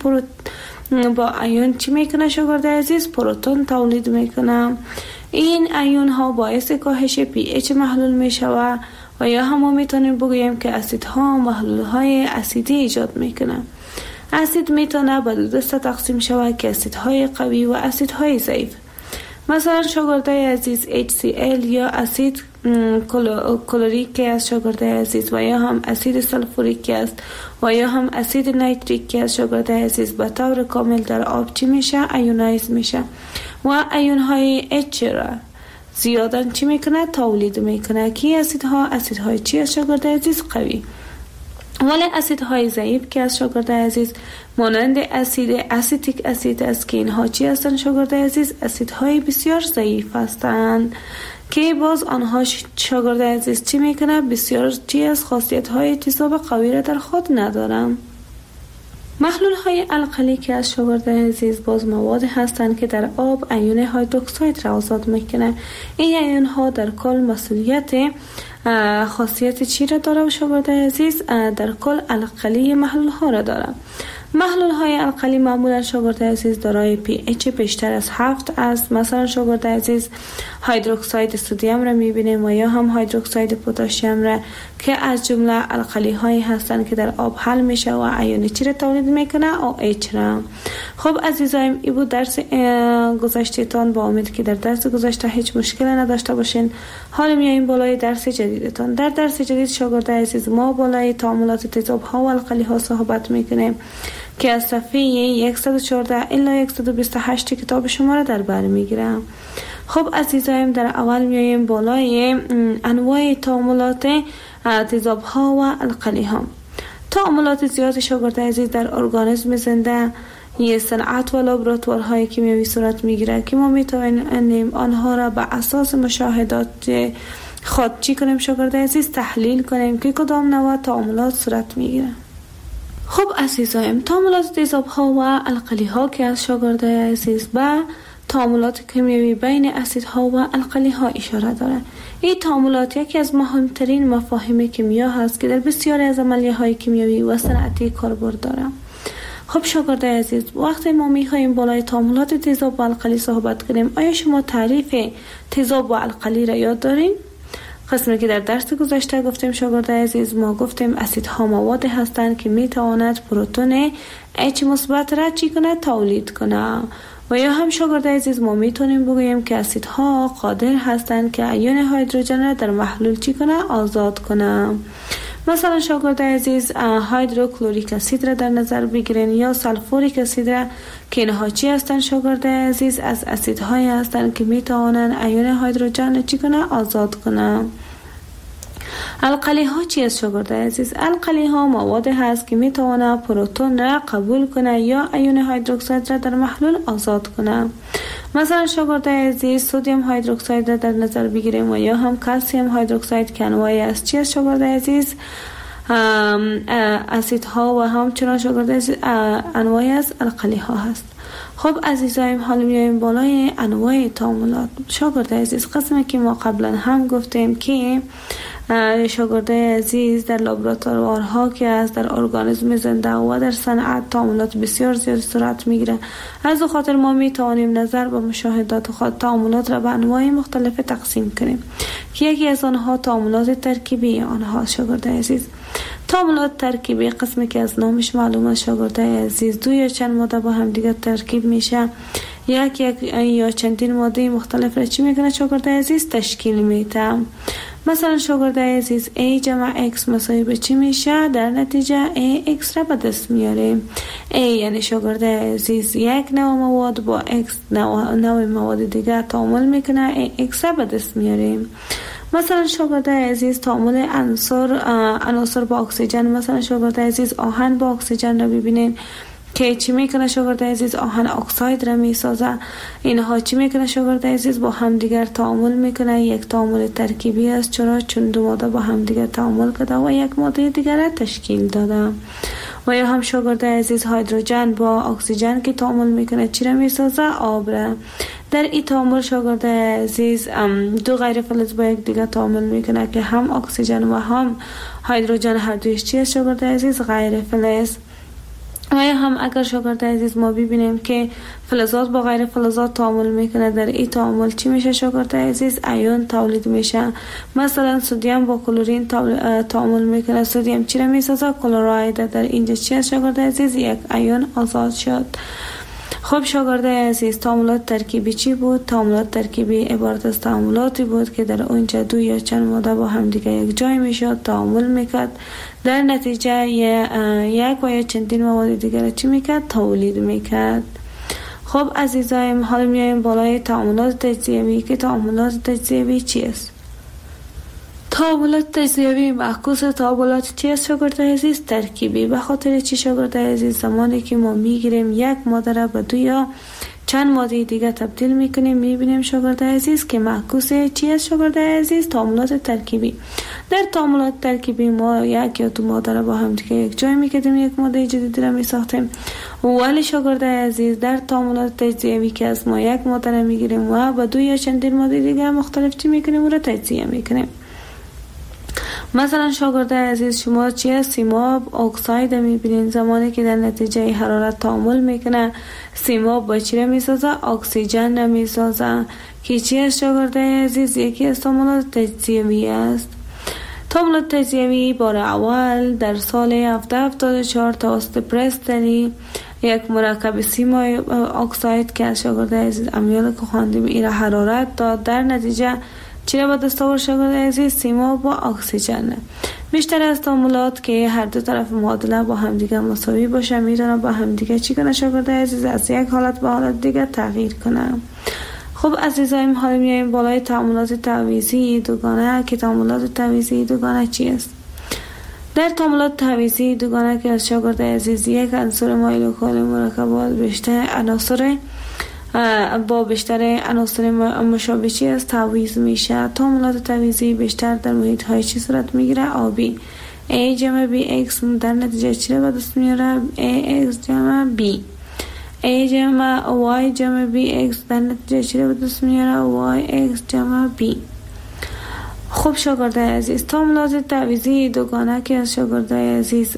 ایون چی میکنه شاگرد عزیز؟ پروتون تولید میکنه. این ایون ها باعث کاهش pH محلول میشوه و یا هم میتونیم بگوییم که اسیدها محلول های اسیدی ایجاد میکنه. اسید میتونه به دو دسته تقسیم شود که اسیدهای قوی و اسیدهای ضعیف. مثلا شاگردای عزیز HCl یا اسید کلوریک است شاگردای عزیز، و یا هم اسید سلفوریک است و یا هم اسید نیتریک است شاگردای عزیز به طور کامل در آب چی میشه؟ ایونایز میشه و ایون های H را زیادن چی میکنه؟ تولید میکنه. کی اسیدها؟ اسیدهای چی است شاگردای عزیز؟ قوی. ولی اسیدهای ضعیف که از شاگرد عزیز مانند اسید اسیتیک اسید است که اینها چی هستند شاگرد عزیز؟ اسیدهای بسیار ضعیف هستند که باز آنها شاگرد عزیز چی میکنه؟ بسیار چی از خاصیت‌های تیزاب قوی را در خود ندارند. محلول های القلی که از شاگرد عزیز باز مواد هستند که در آب ایون هیدروکساید را آزاد میکنه. این ایون ها در کل مسئولیت خاصیت چی را داره شاگرد عزیز؟ در کل القلی محلول ها را داره. محلول های القلی معمولا شاگرد عزیز دارای pH بیشتر از 7 است. مثلا شاگرد عزیز هیدروکساید سدیم را میبینیم و یا هم هیدروکساید پتاسیم را که از جمله القلی هایی هستند که در آب حل میشه و ایون چی را تولید میکنه؟ OH را. خب عزیزایم، این بود درس گذشته تان. با امید که در درس گذشته هیچ مشکلی نداشته باشین. حالا میایم بالای درس جدیدتان. در درس جدید شاگرد عزیز ما بالای تعاملات تیزاب ها و القلی ها صحبت میکنیم که از صفحه 114 الی 128 کتاب شما را در بر میگیرم. خب عزیزایم، در اول میایم بالای انواع تعاملات تیزاب ها و القلی ها. تعاملات زیاد شاگرد عزیز در ارگانیسم زنده یه صنعت و لابراتوارهای کیمیایی صورت میگیره که ما میتوانیم آنها را به اساس مشاهدات خود چی کنیم شاگرد عزیز؟ تحلیل کنیم که کدام نوع تعاملات صورت میگیره. خب عزیزایم، تعاملات تیزاب ها و القلی ها که از شاگرد عزیز به تعاملات کیمیایی بین اسیدها و القلی‌ها اشاره دارد. این تعاملات یکی از مهمترین مفاهیم کیمیا هست که در بسیاری از عملیه‌های کیمیایی و صنعتی کاربرد دارد. خب شاگردای عزیز، وقتی ما می‌خوایم بالای تعاملات تیزاب و القلی صحبت کنیم، آیا شما تعریف تیزاب و القلی را یاد دارین؟ قسمی که در درس گذشته گفتیم شاگردای عزیز، ما گفتیم اسیدها مواد هستند که میتواند پروتون H مثبت را چی کنه؟ تولید کنه. و یا هم شاگردای عزیز ما میتونیم بگوییم که اسیدها قادر هستند که ایون هیدروژن را در محلول چی کنه؟ آزاد کنه. مثلا شاگردای عزیز هیدروکلوریک اسید را در نظر بگیرین یا سلفوریک اسید را که اینها چی هستند شاگردای عزیز؟ از اسیدهایی هستند که میتوانند ایون هیدروژن چی کنه؟ آزاد کنه. القلی ها چی است شاگردای عزیز؟ القلی ها مواد هست که میتواند پروتون را قبول کنه یا ایون هیدروکسید را در محلول آزاد کنه. مثلا شاگردای عزیز سدیم هیدروکسید را در نظر بگیریم و یا هم کلسیم هیدروکسید که انواعی است. چی است شاگردای عزیز؟ اسیدها و همچنان شاگردای عزیز انواعی از القلی ها هست. خب عزیزایم، حالا میایم بالای انواع تعاملات. شاگردای عزیز، قسمی که ما قبلا هم گفتیم که شاگردای عزیز در لابراتوارها که از در ارگانیسم زنده و در صنعت تعاملات بسیار زیاد صورت میگیره. از خاطر ما میتوانیم نظر به مشاهدات خود تعاملات را به انواع مختلف تقسیم کنیم که یکی از آنها تعاملات ترکیبی آنها شاگردای عزیز. تعاملات ترکیبی قسمی که از نامش معلومه شاگردای عزیز دو یا چند ماده با هم دیگه ترکیب میشه، یک یا چندین ماده مختلف را چی میکنه شاگردای عزیز؟ تشکیل میده. مثلا شاگردای عزیز A جمع X مساوی به چی میشه؟ در نتیجه AX را به دست میاریم. A یعنی شاگردای عزیز یک نوع مواد با X نوع مواد دیگه تعامل میکنه، AX را به دست میاریم. مثلا شاگردای عزیز تعامل عناصر با اکسیژن، مثلا شاگردای عزیز آهن با اکسیژن را ببینین که چی میکنه شاگردای عزیز؟ آهن اکساید را میسازه. اینها چی میکنه شاگردای عزیز؟ با هم دیگر تعامل میکنه. یک تعامل ترکیبی است. چون دو ماده با هم دیگر تعامل کرده و یک ماده دیگر را تشکیل داده. و یا هم شاگردای عزیز هیدروژن با اکسیژن که تعامل میکنه چی را میسازه؟ آب را. در این تعامل شاگردای عزیز دو غیر فلز با یک دیگر تعامل میکنه که هم اکسیژن و هم هیدروژن هر دویش چی است شاگردای عزیز؟ غیر فلز. و یا هم اگر شاگردای عزیز ما ببینیم که فلزات با غیر فلزات تعامل میکنه، در این تعامل چی میشه شاگردای عزیز؟ ایون تولید میشه. مثلا سدیم با کلورین تعامل میکنه، سدیم چی را میسازه؟ کلوراید. در اینجا چی است شاگردای عزیز؟ یک ایون آزاد شد. خب شاگردای عزیز، تعاملات ترکیبی چی بود؟ تعاملات ترکیبی عبارت از تعاملاتی بود که در اونجا دو یا چند ماده با هم دیگه یک جای میشد تعامل میکرد، در نتیجه یک و یا چندین مواد دیگر چی میکرد؟ تولید میکرد. خب عزیزایم، حالا میایم بالای تعاملات تجزیوی که تعاملات تجزیوی چی است؟ تعاملات تجزیوی معکوس تعاملات چی است شاگردای عزیز؟ ترکیبی. به خاطر چی شاگردای عزیز؟ زمانی که ما میگیریم یک ماده را به دو یا چند ماده دیگه تبدیل میکنیم، میبینیم شاگردای عزیز که معکوس چی است شاگردای عزیز؟ تعاملات ترکیبی. در تعاملات ترکیبی ما یک یا دو ماده را با هم دیگه یک جای میکردیم، یک ماده جدید را میساختیم. ولی شاگردای عزیز در تعاملات تجزیوی که از ما یک ماده را میگیریم و به دو یا چندین ماده دیگه مختلف چی میکنیم؟ او را تجزیه میکنیم. مثلا شاگردای عزیز شما چیه؟ سیماب اکساید میبینین. زمانی که در نتیجه حرارت تعامل میکنه، سیماب با چی را میسازه؟ اکسیژن را میسازه که چیه شاگردای عزیز؟ یکی از تعاملات تجزیوی است. تعاملات تجزیوی بار اول در سال 1774 توسط پرستلی یک مرکب سیماب اکساید که از شاگردای عزیز امیال که خواندیم این حرارت داد، در نتیجه چی را به دست آورد شاگردای عزیز؟ سیماب با اکسیژن. بیشتر از تعاملات که هر دو طرف معادله با هم دیگه مساوی باشه میتونن با هم دیگه چی کنه شاگردای عزیز؟ از یک حالت به حالت دیگه تغییر کنه. خب عزیزایم، حالا میایم بالای تعاملات تعویضی دوگانه که تعاملات تعویضی دوگانه چی است؟ در تعاملات تعویضی دوگانه که از شاگردای عزیز یک عنصر مایل و کل مرکبات بیشتر عناصر با بیشتر عناصر مشابهی از تعویض میشه. تعاملات تعویضی بیشتر در محیط های چی صورت میگیره؟ آبی. A جمع BX در نتیجه چی را به دست میاره؟ AX جمع B. A جمع Y جمع BX در نتیجه چی رو به دست میاره؟ YX جمع B. خب شاگردای عزیز، تعاملات تعویضی دوگانه که از شاگردای عزیز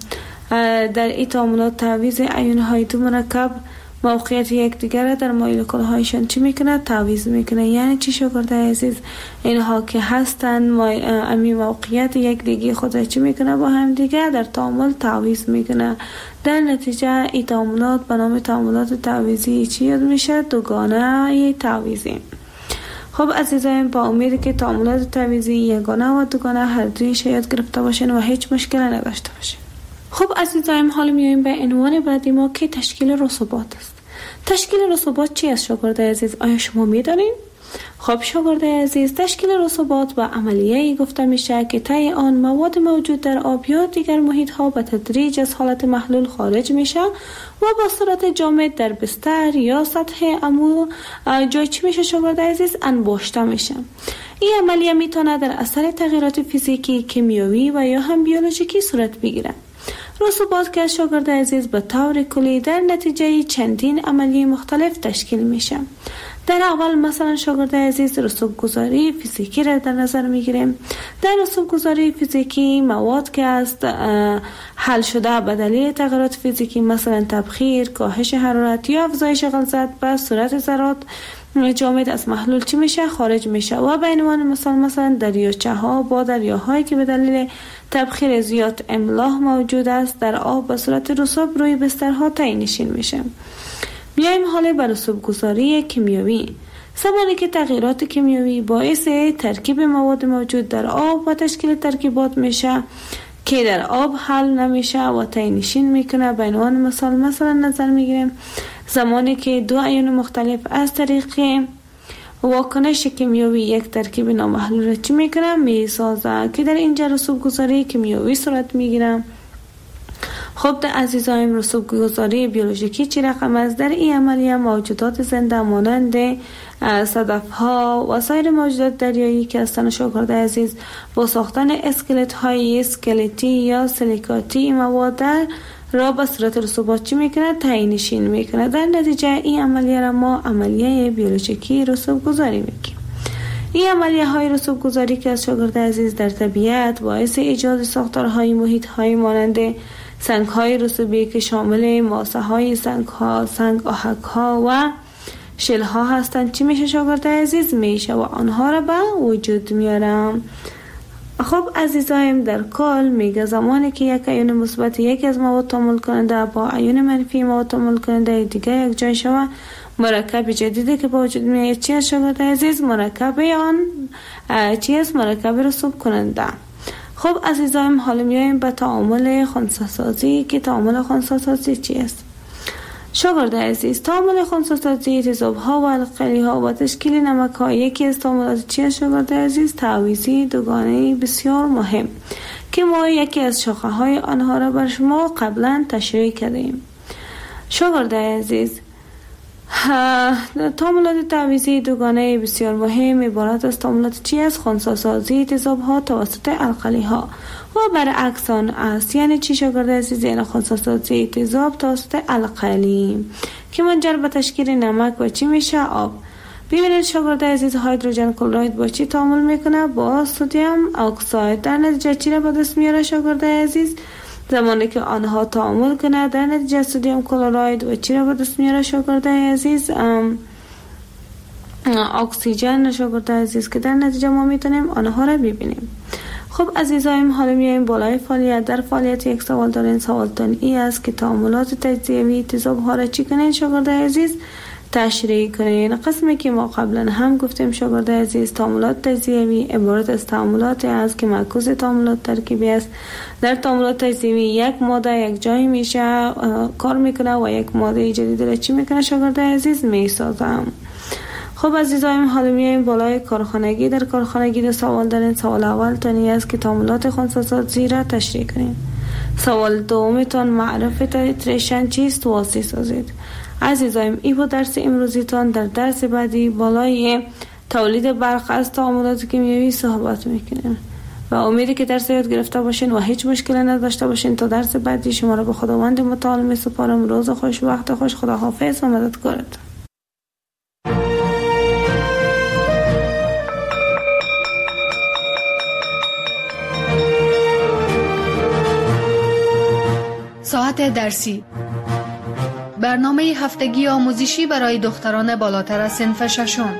در این تعاملات تعویض ایون‌های دو مرکب موقعیت یکدیگر در مولکول هایشان چی میکنه؟ تعویض میکنه. یعنی چی شاگردای عزیز؟ اینها که هستن امی موقعیت یکدیگه خود چی میکنه؟ با هم دیگه در تعامل تعویض میکنه. در نتیجه این تعاملات به نام تعاملات تعویضی چی یاد میشه؟ دوگانه تعویضی. خب عزیزان، با امید که تعاملات تعویضی یگانه و دوگانه هر دوی یاد گرفته باشین و هیچ مشکلی نداشته باشین. خب عزیزان، حالا میایم به عنوان بعدی ما که تشکیل رسوبات است. تشکیل رسوبات چی است شاگردای عزیز؟ آیا شما میدانید؟ خب شاگردای عزیز، تشکیل رسوبات به عملیه‌ای گفته میشه که طی آن مواد موجود در آب یا دیگر محیط ها به تدریج از حالت محلول خارج میشه و با صورت جامد در بستر یا سطح عمو جای چی میشه شاگردای عزیز؟ انباشته میشه. این عملیه میتونه در اثر تغییرات فیزیکی، کیمیایی و یا هم بیولوژیکی صورت بگیره. رسوبات که شاگرد عزیز به طور کلی در نتیجه چندین عملیه مختلف تشکیل میشه. در اول مثلا شاگرد عزیز رسوب گذاری فیزیکی را در نظر میگیریم. در رسوب گذاری فیزیکی مواد که است حل شده به دلیل تغییرات فیزیکی مثلا تبخیر، کاهش حرارت یا افزایش غلظت به صورت ذرات جامد از محلول چی میشه؟ خارج میشه. و به عنوان مثلا دریاچه ها با دریاهایی که به دلیل تبخیر زیاد املاح موجود است در آب به صورت رسوب روی بسترها تعیین‌نشین میشه. بیایم حالا به رسوب گذاری کیمیایی. زمانی که تغییرات کیمیایی باعث ترکیب مواد موجود در آب و تشکیل ترکیبات میشه که در آب حل نمیشه و تعیین‌نشین میکنه. به عنوان مثلا نظر میگیریم زمانی که دو ایون مختلف از طریق واکنش کیمیایی یک ترکیب نامحلول را چی میکنه؟ میسازه که در اینجا رسوب گذاری کیمیایی صورت میگیره. خب در عزیزایم، رسوب گذاری بیولوژیکی چی رقم است؟ در این عملیه موجودات زنده مانند صدف ها و سایر موجودات دریایی که هستند شاگرد عزیز با ساختن اسکلت های اسکلتی یا سیلیکاتی مواد را به صورت رسوبات چی میکنه؟ تعیین‌نشین میکنه. در نتیجه این عملیه را ما عملیه بیولوژیکی رسوب گذاری میگیم. این عملیه های رسوب گذاری که از شاگرد عزیز در طبیعت باعث ایجاد ساختارهای محیط های مانند سنگ های رسوبی که شامل ماسه های سنگ ها، سنگ آهک ها و شل ها هستند چی میشه شاگرد عزیز؟ میشه و آنها را به وجود میارم. خب عزیزایم، در کل میگه زمانی که یک ایون مثبت یکی از مواد تعامل کننده با ایون منفی مواد تعامل کننده دیگه یک جای شوه، مرکب جدیدی که با وجود میاد چی است شاگرد عزیز؟ مرکب آن چی است؟ مرکب رسوب کننده. خب عزیزایم، حالا میایم به تعامل خنثی‌سازی که تعامل خنثی‌سازی چی است؟ شاگرد عزیز، تعامل خنثی‌سازی تضادها و القلی ها و تشکیل نمک ها یکی از تعاملات چی است شاگرد عزیز؟ تعویضی دوگانه بسیار مهم که ما یکی از شاخه های آنها را بر شما قبلا تشریح کردیم. شاگرد عزیز، تعاملات تعویضی دوگانه بسیار مهم عبارت از تعاملات چی است؟ خنثی‌سازی تضادها توسط القلی ها و برعکس آن است. یعنی چی شاگرد عزیز؟ یعنی خنثی‌سازی تضاد توسط القلی که منجر به تشکیل نمک و چی میشه؟ آب. ببینید شاگرد عزیز، هیدروژن کلراید با چی تعامل میکنه؟ با سدیم اکساید. در نتیجه چی را به دست میاره شاگرد عزیز؟ زمانی که آنها تعامل کنه در نتیجه سدیم کلراید و چی را به دست میاره شاگرد عزیز؟ اکسیژن شاگرد عزیز که در نتیجه ما میتونیم آنها را ببینیم. خب عزیزایم، حالا میایم بالای فعالیت. در فعالیت یک سوال دارین. سوالتون ای است که تعاملات تجزیوی تضادها را چی کنین شاگرد عزیز؟ تشریح کنین. قسمی که ما قبلا هم گفتیم شاگرد عزیز، تعاملات تجزیوی عبارت از تعاملاتی است که معکوس تعاملات ترکیبی است. در تعاملات تجزیوی یک ماده یک جایی میشه کار میکنه و یک ماده جدید را چی میکنه شاگرد عزیز؟ میسازم. خب عزیزایم، حالا میایم بالای کارخانگی. در کارخانگی دو سوال دارین. سوال اول تانی است که تعاملات خنثی‌سازی را تشریح کنین. سوال دومتان معرف تیتریشن چیست؟ توضیح سازید. عزیزایم، ای با درس امروزیتان در درس بعدی بالای تولید برق از تعاملات کیمیایی صحبت میکنیم. و امیدی که درس یاد گرفته باشین و هیچ مشکلی نداشته باشین. تا درس بعدی شما را به خداوند متعال می سپارم. روز خوش، وقت خوش، خداحافظ و مددکارت. ساعت درسی، برنامه هفتگی آموزشی برای دختران بالاتر از صنف ششم.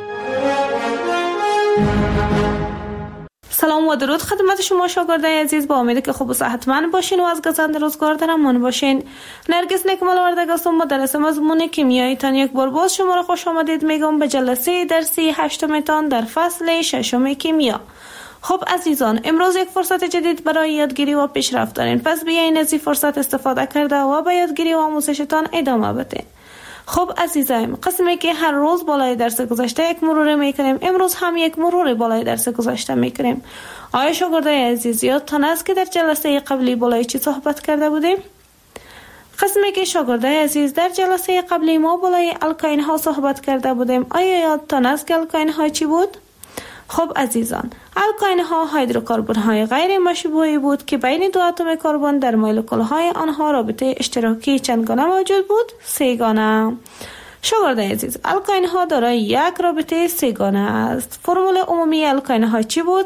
سلام و درود خدمت شما شاگردای عزیز. با امیدی که خوب و صحتمند باشین و از گزند روزگار در امان باشین. نرگس نکمال وردگ هستم. مدرس مضمون کیمیایی تان یک بار باز شما را خوش آمدید میگم به جلسه درسی 8 تان در فصل 6 کیمیا. خب عزیزان، امروز یک فرصت جدید برای یادگیری و پیشرفت دارین. پس بیاین از این فرصت استفاده کرده و به یادگیری و آموزشتان ادامه بدین. خب عزیزایم، قسمی که هر روز بالای درس گذشته یک مرور میکنیم، امروز هم یک مرور بالای درس گذشته میکنیم. آیا شاگردای عزیز یادتان است که در جلسه قبلی بالای چی صحبت کرده بودیم؟ قسمی که شاگردای عزیز در جلسه قبلی ما بالای الکاین ها صحبت کرده بودیم. آیا یادتان است که الکاین ها چی بود؟ خب عزیزان، الکاین ها هیدروکربن های غیر مشبوعی بود که بین دو اتم کربن در مولکول های آنها رابطه اشتراکی چندگانه موجود بود؟ سه‌گانه. شاگردان عزیز، الکاین ها دارای یک رابطه سه‌گانه است. فرمول عمومی الکاین ها چی بود؟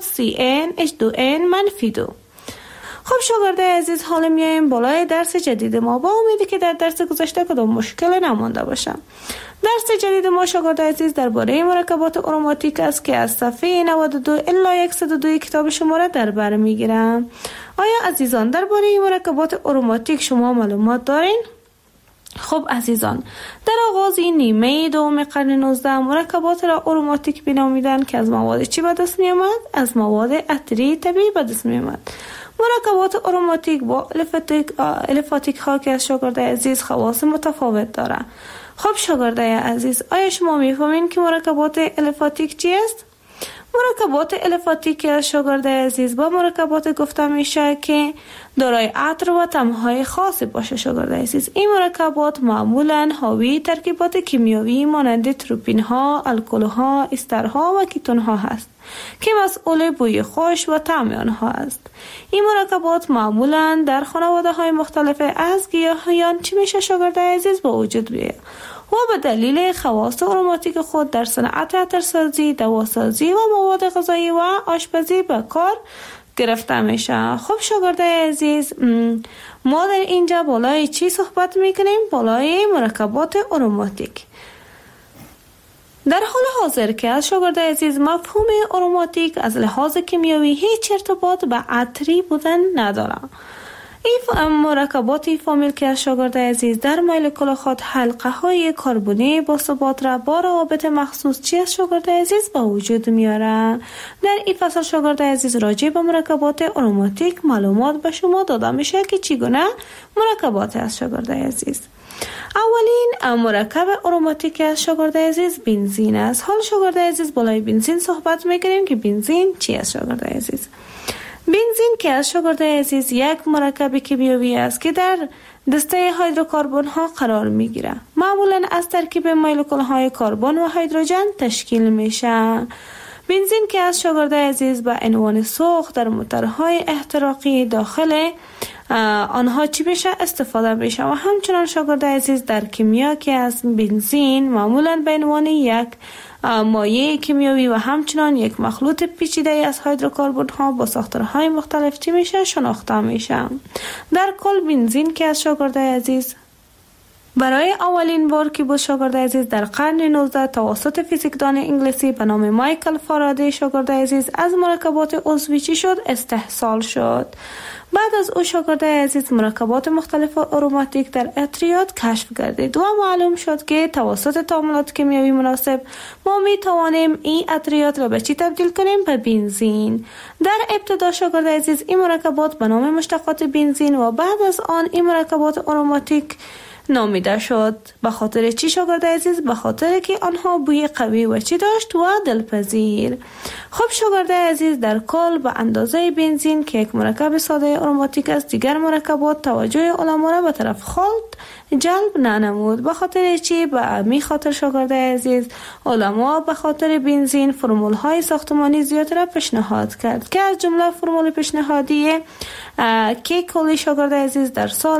CnH2n-2. خب شاگردان عزیز، حالا میایم بالای درس جدید ما. با امیدی که در درس گذشته کدام مشکل نمانده باشه. درس جدید ما شاگردان عزیز درباره مرکبات آروماتیک است که از صفحه 92 الی 102 کتاب شما را در بر میگیرم. آیا عزیزان درباره مرکبات آروماتیک شما معلومات دارین؟ خب عزیزان، در آغاز این نیمه دوم قرن 19 مرکبات را آروماتیک بنامیدند که از مواد چی به دست می آمد؟ از مواد عطری طبیعی به دست می آمد. مرکبات آروماتیک با الفاتیک ها که از شاگردان عزیز خواص متفاوت داره. خب شاگردای عزیز، آیا شما میفهمین که مرکبات الفاتیک چی است؟ مرکبات الفاتیک از شاگردای عزیز با مرکبات گفته میشه که دارای عطر و طعم‌های خاصی باشه. شاگردای عزیز، این مرکبات معمولاً حاوی ترکیبات کیمیایی مانند تروپین ها، الکل ها، استرها و کیتون ها هست که مسئول بوی خوش و طعم آنها است. این مرکبات معمولاً در خانواده های مختلف از گیاهیان چی میشه شاگردای عزیز با وجود بیاید و به دلیل خواص آروماتیک خود در صنعت عطرسازی، دواسازی و مواد غذایی و آشپزی به کار گرفته میشه. خب شاگردای عزیز، ما در اینجا بالای چی صحبت میکنیم؟ بالای مرکبات آروماتیک. در حال حاضر که از شاگردای عزیز مفهوم آروماتیک از لحاظ کیمیایی هیچ ارتباط به عطری بودن نداره. این مرکباتی فامیل که از شاگردای عزیز در مولکول خود حلقه های کربنی با ثبات را با روابط مخصوص چی از شاگردای عزیز با وجود میارن. در این فصل شاگردای عزیز راجع به مرکبات آروماتیک معلومات به شما داده میشه که چگونه مرکبات از شاگردای عزیز. اولین مرکب آروماتیک از شاگردای عزیز بنزین است. حال شاگردای عزیز بالای بنزین صحبت میکنیم که بنزین چی است شاگردای عزیز؟ بنزین که از شاگردای عزیز یک مرکب کیمیایی است که در دسته هیدروکربن ها قرار میگیره. معمولا از ترکیب مولکول های کربن و هیدروژن تشکیل میشه. بنزین که از شاگردای عزیز به عنوان سوخت در موتورهای احتراقی داخل آنها چی میشه استفاده میشه و همچنان شاگردای عزیز در کیمیا که از بنزین معمولا به عنوان یک مایع کیمیایی و همچنان یک مخلوط پیچیده از هیدروکربن ها با ساختارهای مختلف چی میشه شناخته میشه. در کل بنزین که از شاگردای عزیز برای اولین بار که بود شاگردای عزیز در قرن 19 توسط فیزیکدان انگلیسی به نام مایکل فارادی شاگردای عزیز از مرکبات عضوی چی شد استحصال شد. بعد از او شاگردای عزیز مرکبات مختلف آروماتیک در عطریات کشف گردید و معلوم شد که توسط تعاملات کیمیایی مناسب ما می توانیم این عطریات را به چی تبدیل کنیم؟ به بنزین. در ابتدا شاگردای عزیز این مرکبات به نام مشتقات بنزین و بعد از آن این مرکبات آروماتیک نامیده شد. به خاطر چی شاگرد عزیز؟ به خاطر که آنها بوی قوی و چی داشت و دلپذیر. خب شاگرد عزیز، در کل به اندازه بنزین که یک مرکب ساده آروماتیک است، دیگر مرکبات توجه علما را به طرف خلط جلب ننمود. به خاطر چی؟ به می خاطر شاگرد عزیز علما به خاطر بنزین فرمول های ساختمانی زیاد را پیشنهاد کرد که از جمله فرمول پیشنهادی که کلی شاگرد عزیز در سال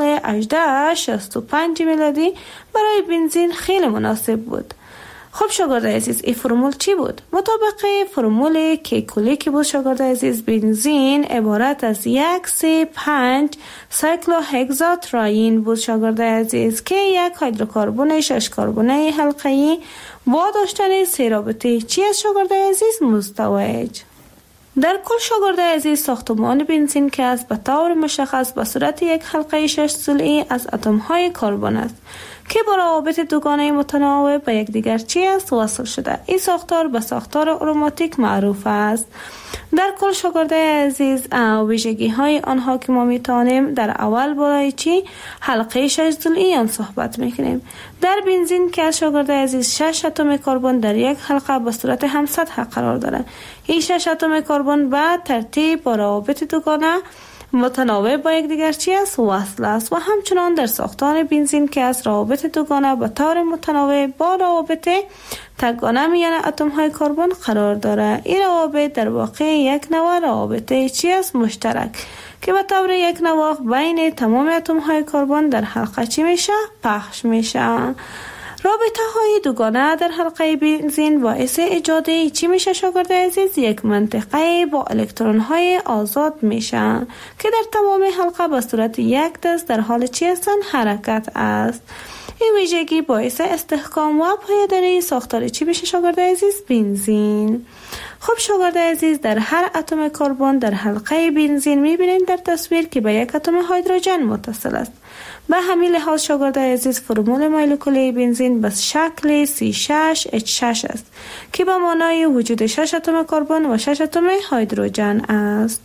1865 میلادی برای بنزین خیلی مناسب بود. خب شاگرد عزیز، این فرمول چی بود؟ مطابق فرمول کیکولی که بود شاگرد عزیز، بنزین عبارت از 135 سایکلوهگزاتراین بود شاگرد عزیز که یک هیدروکربن 6 کربنه حلقه‌ای با داشتن 3 رابطه چی از شاگرد عزیز مزدوج. در کل شاگرد عزیز، ساختمان بنزین که است به طور مشخص به صورت یک حلقه 6 ضلعی از اتم های کربن است که با روابط دوگانه متناوب به یکدیگر چی است وصل شده. این ساختار به ساختار آروماتیک معروف است. در کل شاگرد عزیز، ویژگی های آنها که ما میتونیم در اول برای چی حلقه 6 ضلعی آن صحبت میکنیم. در بنزین که از شاگرد عزیز 6 اتم کربن در یک حلقه به صورت همسطح قرار دارد. این 6 اتم کربن به ترتیب با روابط دوگانه متناوب با یک دیگر چی است وصل است و همچنان در ساختار بنزین که از روابط دوگانه به طور متناوب با روابط تکگانه میان اتم های کربن قرار دارد. این روابط در واقع یک نوع روابط چی است مشترک که به طور یک نواخت بین تمام اتم های کربن در حلقه چی میشه پخش میشه. رابطه های دوگانه در حلقه بنزین باعث ایجاد چی میشه شاگرد عزیز؟ یک منطقه با الکترون های آزاد میشه که در تمام حلقه به صورت یک دست در حال چی هستن؟ حرکت است. این ویژگی باعث استحکام و پایداری ساختار چی میشه شاگرد عزیز؟ بنزین. خب شاگرد عزیز، در هر اتم کربن در حلقه بنزین میبینید در تصویر که به یک اتم هیدروژن متصل است. به همین لحاظ شاگرد عزیز فرمول مولکولی بنزین به شکل C6H6 است که به معنای وجود 6 اتم کربن و 6 اتم هیدروژن است.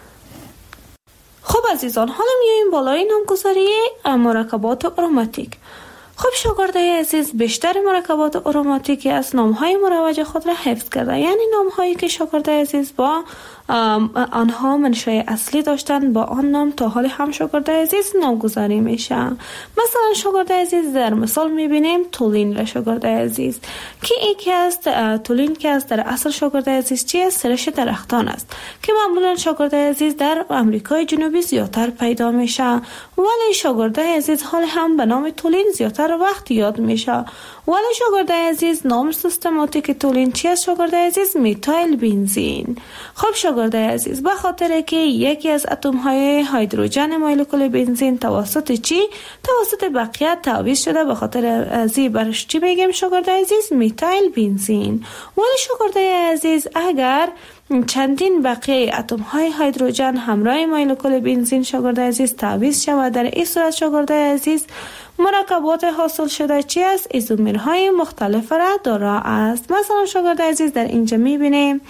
خب عزیزان، حالا میایم بالای نامگذاری مرکبات آروماتیک. خب شاگرد عزیز، بیشتر مرکبات آروماتیکی از نامهای مروج خود را حفظ کرده، یعنی نامهایی که شاگرد عزیز با آنها منشأ اصلی داشتن با آن نام تا حال هم شاگرد عزیز نامگذاری میشه. مثلا شاگرد عزیز در مثال میبینیم تولین را شاگرد عزیز که یکی از تولین که از در اصل شاگرد عزیز چی است؟ سرش درختان است که معمولا شاگرد عزیز در امریکای جنوبی زیادتر پیدا میشه، ولی شاگرد عزیز حال هم به نام تولین زیادتر وقت یاد میشه. ولی شاگرد عزیز نام سیستماتیک تولین چی است شاگرد عزیز؟ میتایل بنزین. خب شاگرد عزیز، به خاطر که یکی از اتم های هیدروژن مولکول بنزین توسط چی؟ توسط بقیه تعویض شده، به خاطر ازی برش چی بگیم شاگرد عزیز؟ میتایل بنزین. ولی شاگرد عزیز اگر چندین بقیه اتم های هیدروژن همراه مولکول بنزین شاگرد عزیز تعویض شود، در این صورت شاگرد عزیز مرکبات حاصل شده چی است؟ ایزومرهای مختلف را دارا است. مثلا شاگرد عزیز در اینجا میبینیم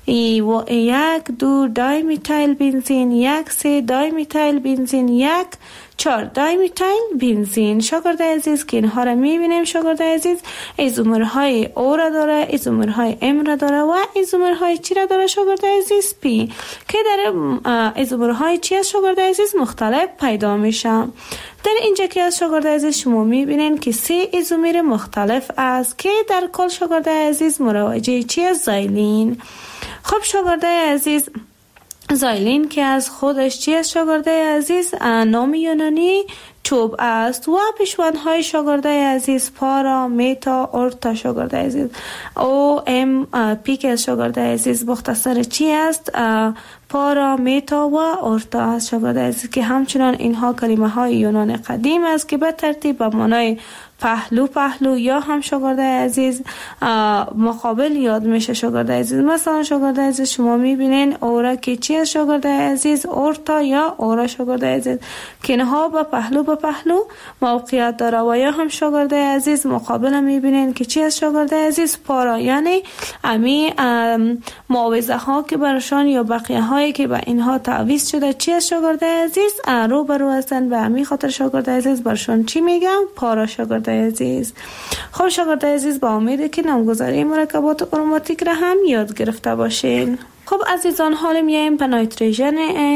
1 2 دای میتایل بنزین، 1 3 دای میتایل بنزین، 1 4 دای میتایل بنزین. شاگرد عزیز که اینها را میبینیم شاگرد عزیز ایزومرهای او را داره، ایزومرهای ام را داره و ایزومرهای چی را داره شاگرد عزیز؟ پی، که در ایزومرهای چی از شاگرد عزیز مختلف پیدا میشه. در اینجا که از شاگرد عزیز شما میبینین که 3 ایزومر مختلف است که در کل شاگرد عزیز مروجه چی از زایلین. خب شاگرد عزیز زایلین که از خودش چی است شاگرد عزیز؟ نام یونانی چوب است و پیشوندهای شاگرد عزیز پارا، میتا، اورتا شاگرد عزیز. او ام پی که شاگرد عزیز مختصر چی است؟ پارا، میتا و اورتا است شاگرد عزیز که همچنان اینها کلمه های یونان قدیم است که به ترتیب به معنای پهلو یا هم شاگرد عزیز مقابل یاد میشه شاگرد عزیز. مثلا شاگرد عزیز شما میبینین اورا که چی است شاگرد عزیز؟ اورتا یا اورا شاگرد عزیز که اینها به پهلو موقعیت داره و یا هم شاگرده عزیز مقابل میبینین که چی از شاگرده عزیز پارا، یعنی امی معاوضه ها که برشان یا بقیه هایی که به اینها تعویض شده چی از شاگرده عزیز رو برو هستن به امی خاطر شاگرده عزیز برشان چی میگم پارا شاگرده عزیز. خب شاگرده عزیز با امیده که نامگذاری مرکبات آروماتیک را هم یاد گرفته باشین. خب عزیزان حالا میایم به نایتروژن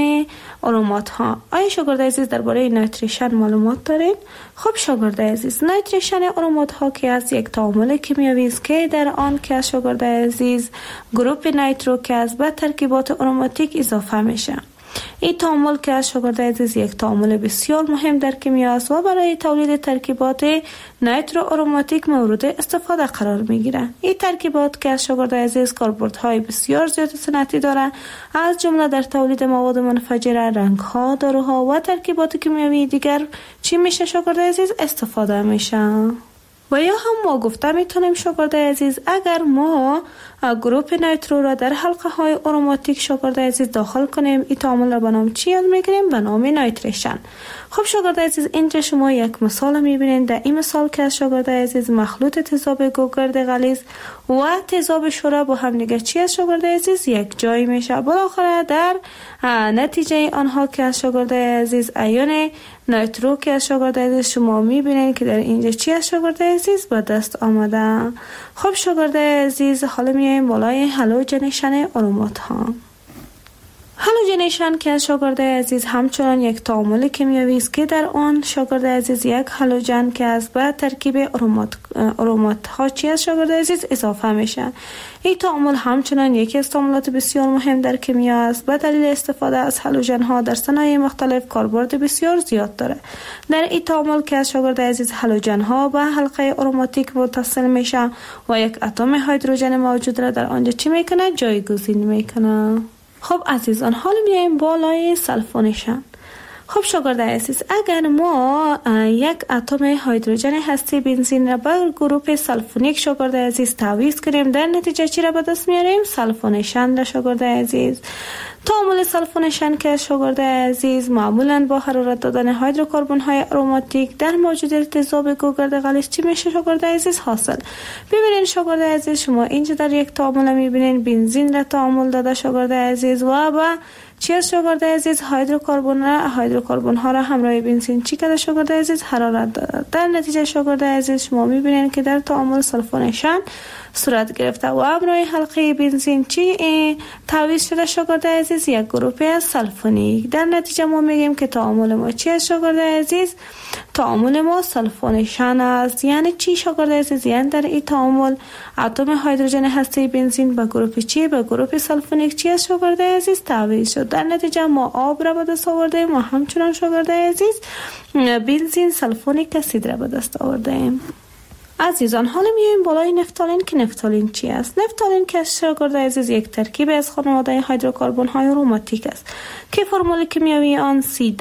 آرومات ها. آیا شاگرده عزیز درباره نایتروژن معلومات دارین؟ خب شاگرده عزیز نایتروژن آرومات ها که از یک تعامل کیمیایی است که در آن که از شاگرده عزیز گروپ نایترو که از به ترکیبات آروماتیک اضافه میشه. این تعامل که از شاگرده عزیز یک تعامل بسیار مهم در کیمیا است و برای تولید ترکیبات نایترو آروماتیک مورد استفاده قرار میگیره. این ترکیبات که از شاگرده عزیز کاربردهای بسیار زیاد صنعتی داره، از جمله در تولید مواد منفجره، رنگ‌ها، داروها و ترکیبات کیمیایی دیگر چی میشه شاگرده عزیز استفاده میشه. و یا هم ما گفته میتونیم شاگرده عزیز اگر ما گروپ نایترو را در حلقه های آروماتیک شاگرده عزیز داخل کنیم این تعامل را به نام چی یاد میگیریم؟ به نام نایتریشن. خب شاگرده عزیز اینجا شما یک مثال میبینید. در این مثال که از شاگرده عزیز مخلوط تیزاب گوگرد غلیظ و تیزاب شوره با هم دیگه چی از شاگرده عزیز یک جای میشه. بالاخره در نتیجه آنها که از شاگرده عزیز ایون نایترو که از شاگرده عزیز شما میبینید که در اینجا چی از شاگرده عزیز به دست آمده. خب شاگرده عزیز حالا میایم بالای هالوجنیشن آرومات ها. هالوجنیشن که از شاگرده عزیز همچنان یک تعامل کیمیایی است که در آن شاگرده عزیز یک هالوژن که از به ترکیب آرومات ها چی از شاگرده عزیز اضافه میشه. این تعامل همچنان یکی از تعاملات بسیار مهم در کیمیا است. به دلیل استفاده از هالوژن ها در صنایع مختلف کاربرد بسیار زیاد داره. در این تعامل که از شاگرده عزیز هالوژن ها به حلقه آروماتیک متصل میشه و یک اتم هیدروژن موجود را در آنجا چی میکنه؟ جایگزین میکنه. خب عزیزان حالا میایم بالای سلفونیشن. خب شاگرده عزیز اگر ما یک اتم هیدروژن هسته بنزین را به گروپ سلفونیک شاگرده عزیز تعویض کنیم در نتیجه چی را به دست میاریم؟ سلفونیشن را شاگرده عزیز. تعامل سلفونیشن که شاگرده عزیز معمولا با حرارت دادن هیدروکربن های آروماتیک در موجودیت تیزاب گوگرد غلیظ چی میشه شاگرده عزیز حاصل. ببینید شاگرده عزیز شما اینجا در یک تعامل میبینید بنزین را تعامل داده شاگرده عزیز و با چی از شاگرده عزیز هیدروکربن ها را همراه بنزین چی کرده شاگرده عزیز حرارت داده. در نتیجه شاگرده عزیز شما میبینید که در تعامل سلفونیشن صورت گرفته و همراه حلقه بنزین چی تعویض شده شاگرده عزیز یک گروپ سلفونیک. در نتیجه ما میگیم که تعامل ما چی از شاگرده عزیز؟ تعامل ما سلفونیشن است. یعنی چی شاگرده عزیز؟ یعنی در این تعامل اتم هیدروژن هسته بنزین به گروپ چی؟ به گروپ سلفونیک چی از شاگرده عزیز تعویض شد. در نتیجه ما آب را به دست آوردیم و همچنان شاگرده عزیز بنزین سلفونیک اسید را به دست آوردیم. عزیزان حالا میایم بالای نفتالین که نفتالین چی است؟ نفتالین که شاگرده عزیز یک ترکیب از خانواده هیدروکربن های آروماتیک است که فرمول کیمیایی آن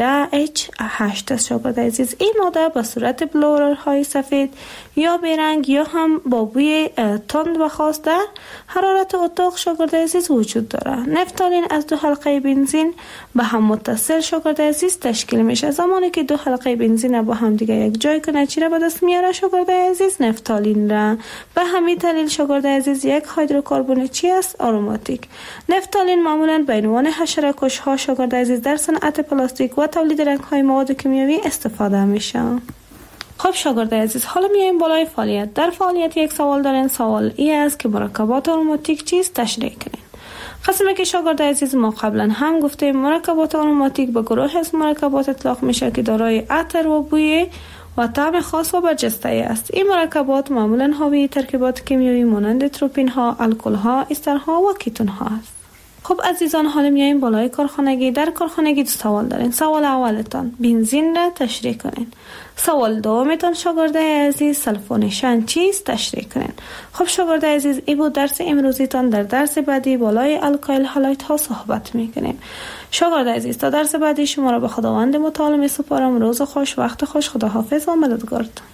C8H است شاگرده عزیز. این ماده به صورت بلورهای سفید یا بیرنگ یا هم با بوی تند و خاص در حرارت اتاق شاگرده عزیز وجود داره. نفتالین از دو حلقه بنزین به هم متصل شاگرده عزیز تشکیل میشه. زمانی که دو حلقه بنزین با هم دیگه یک جای کنه چی را به دست میاره شاگرده عزیز؟ نفتالین را. به همین دلیل شاگرده عزیز یک هیدروکربن چی است؟ آروماتیک. نفتالین معمولا به عنوان حشره کش ها شاگرده عزیز در صنعت پلاستیک و تولید رنگ های مواد کیمیایی استفاده میشه. خب شاگرده عزیز حالا میایم بالای فعالیت. در فعالیت یک سوال دارین. سوال ای است که مرکبات آروماتیک چیست؟ تشریح کنین. قسمی که شاگرده عزیز ما قبلا هم گفتیم مرکبات آروماتیک به گروه از مرکبات اطلاق میشه که دارای عطر و بوی و طعم خاص و برجسته است. این مرکبات معمولا حاوی ترکیبات کیمیایی مانند تروپین ها، الکل ها، استر ها و کیتون ها است. خب عزیزان حالا میایم بالای کارخانگی. در کارخانگی دو سوال دارین. سوال اولتان بنزین را تشریح کنین. سوال دومتان شاگرده عزیز سلفونیشن چیست؟ تشریح کنین. خب شاگرده عزیز این بود درس امروزیتان. در درس بعدی بالای الکایل هالایت ها صحبت میکنیم. شاگرده عزیز تا درس بعدی شما را به خداوند متعال میسپارم. روز خوش، وقت خوش، خداحافظ و مددگارتان.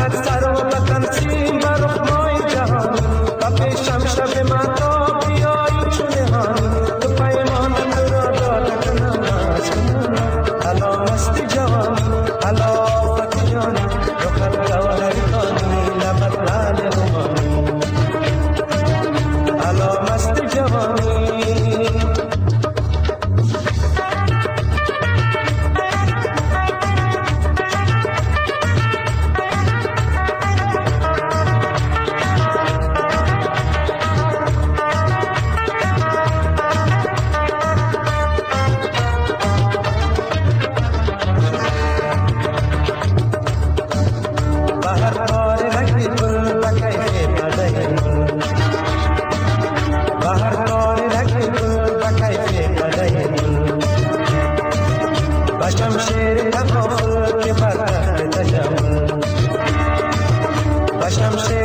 شمشیر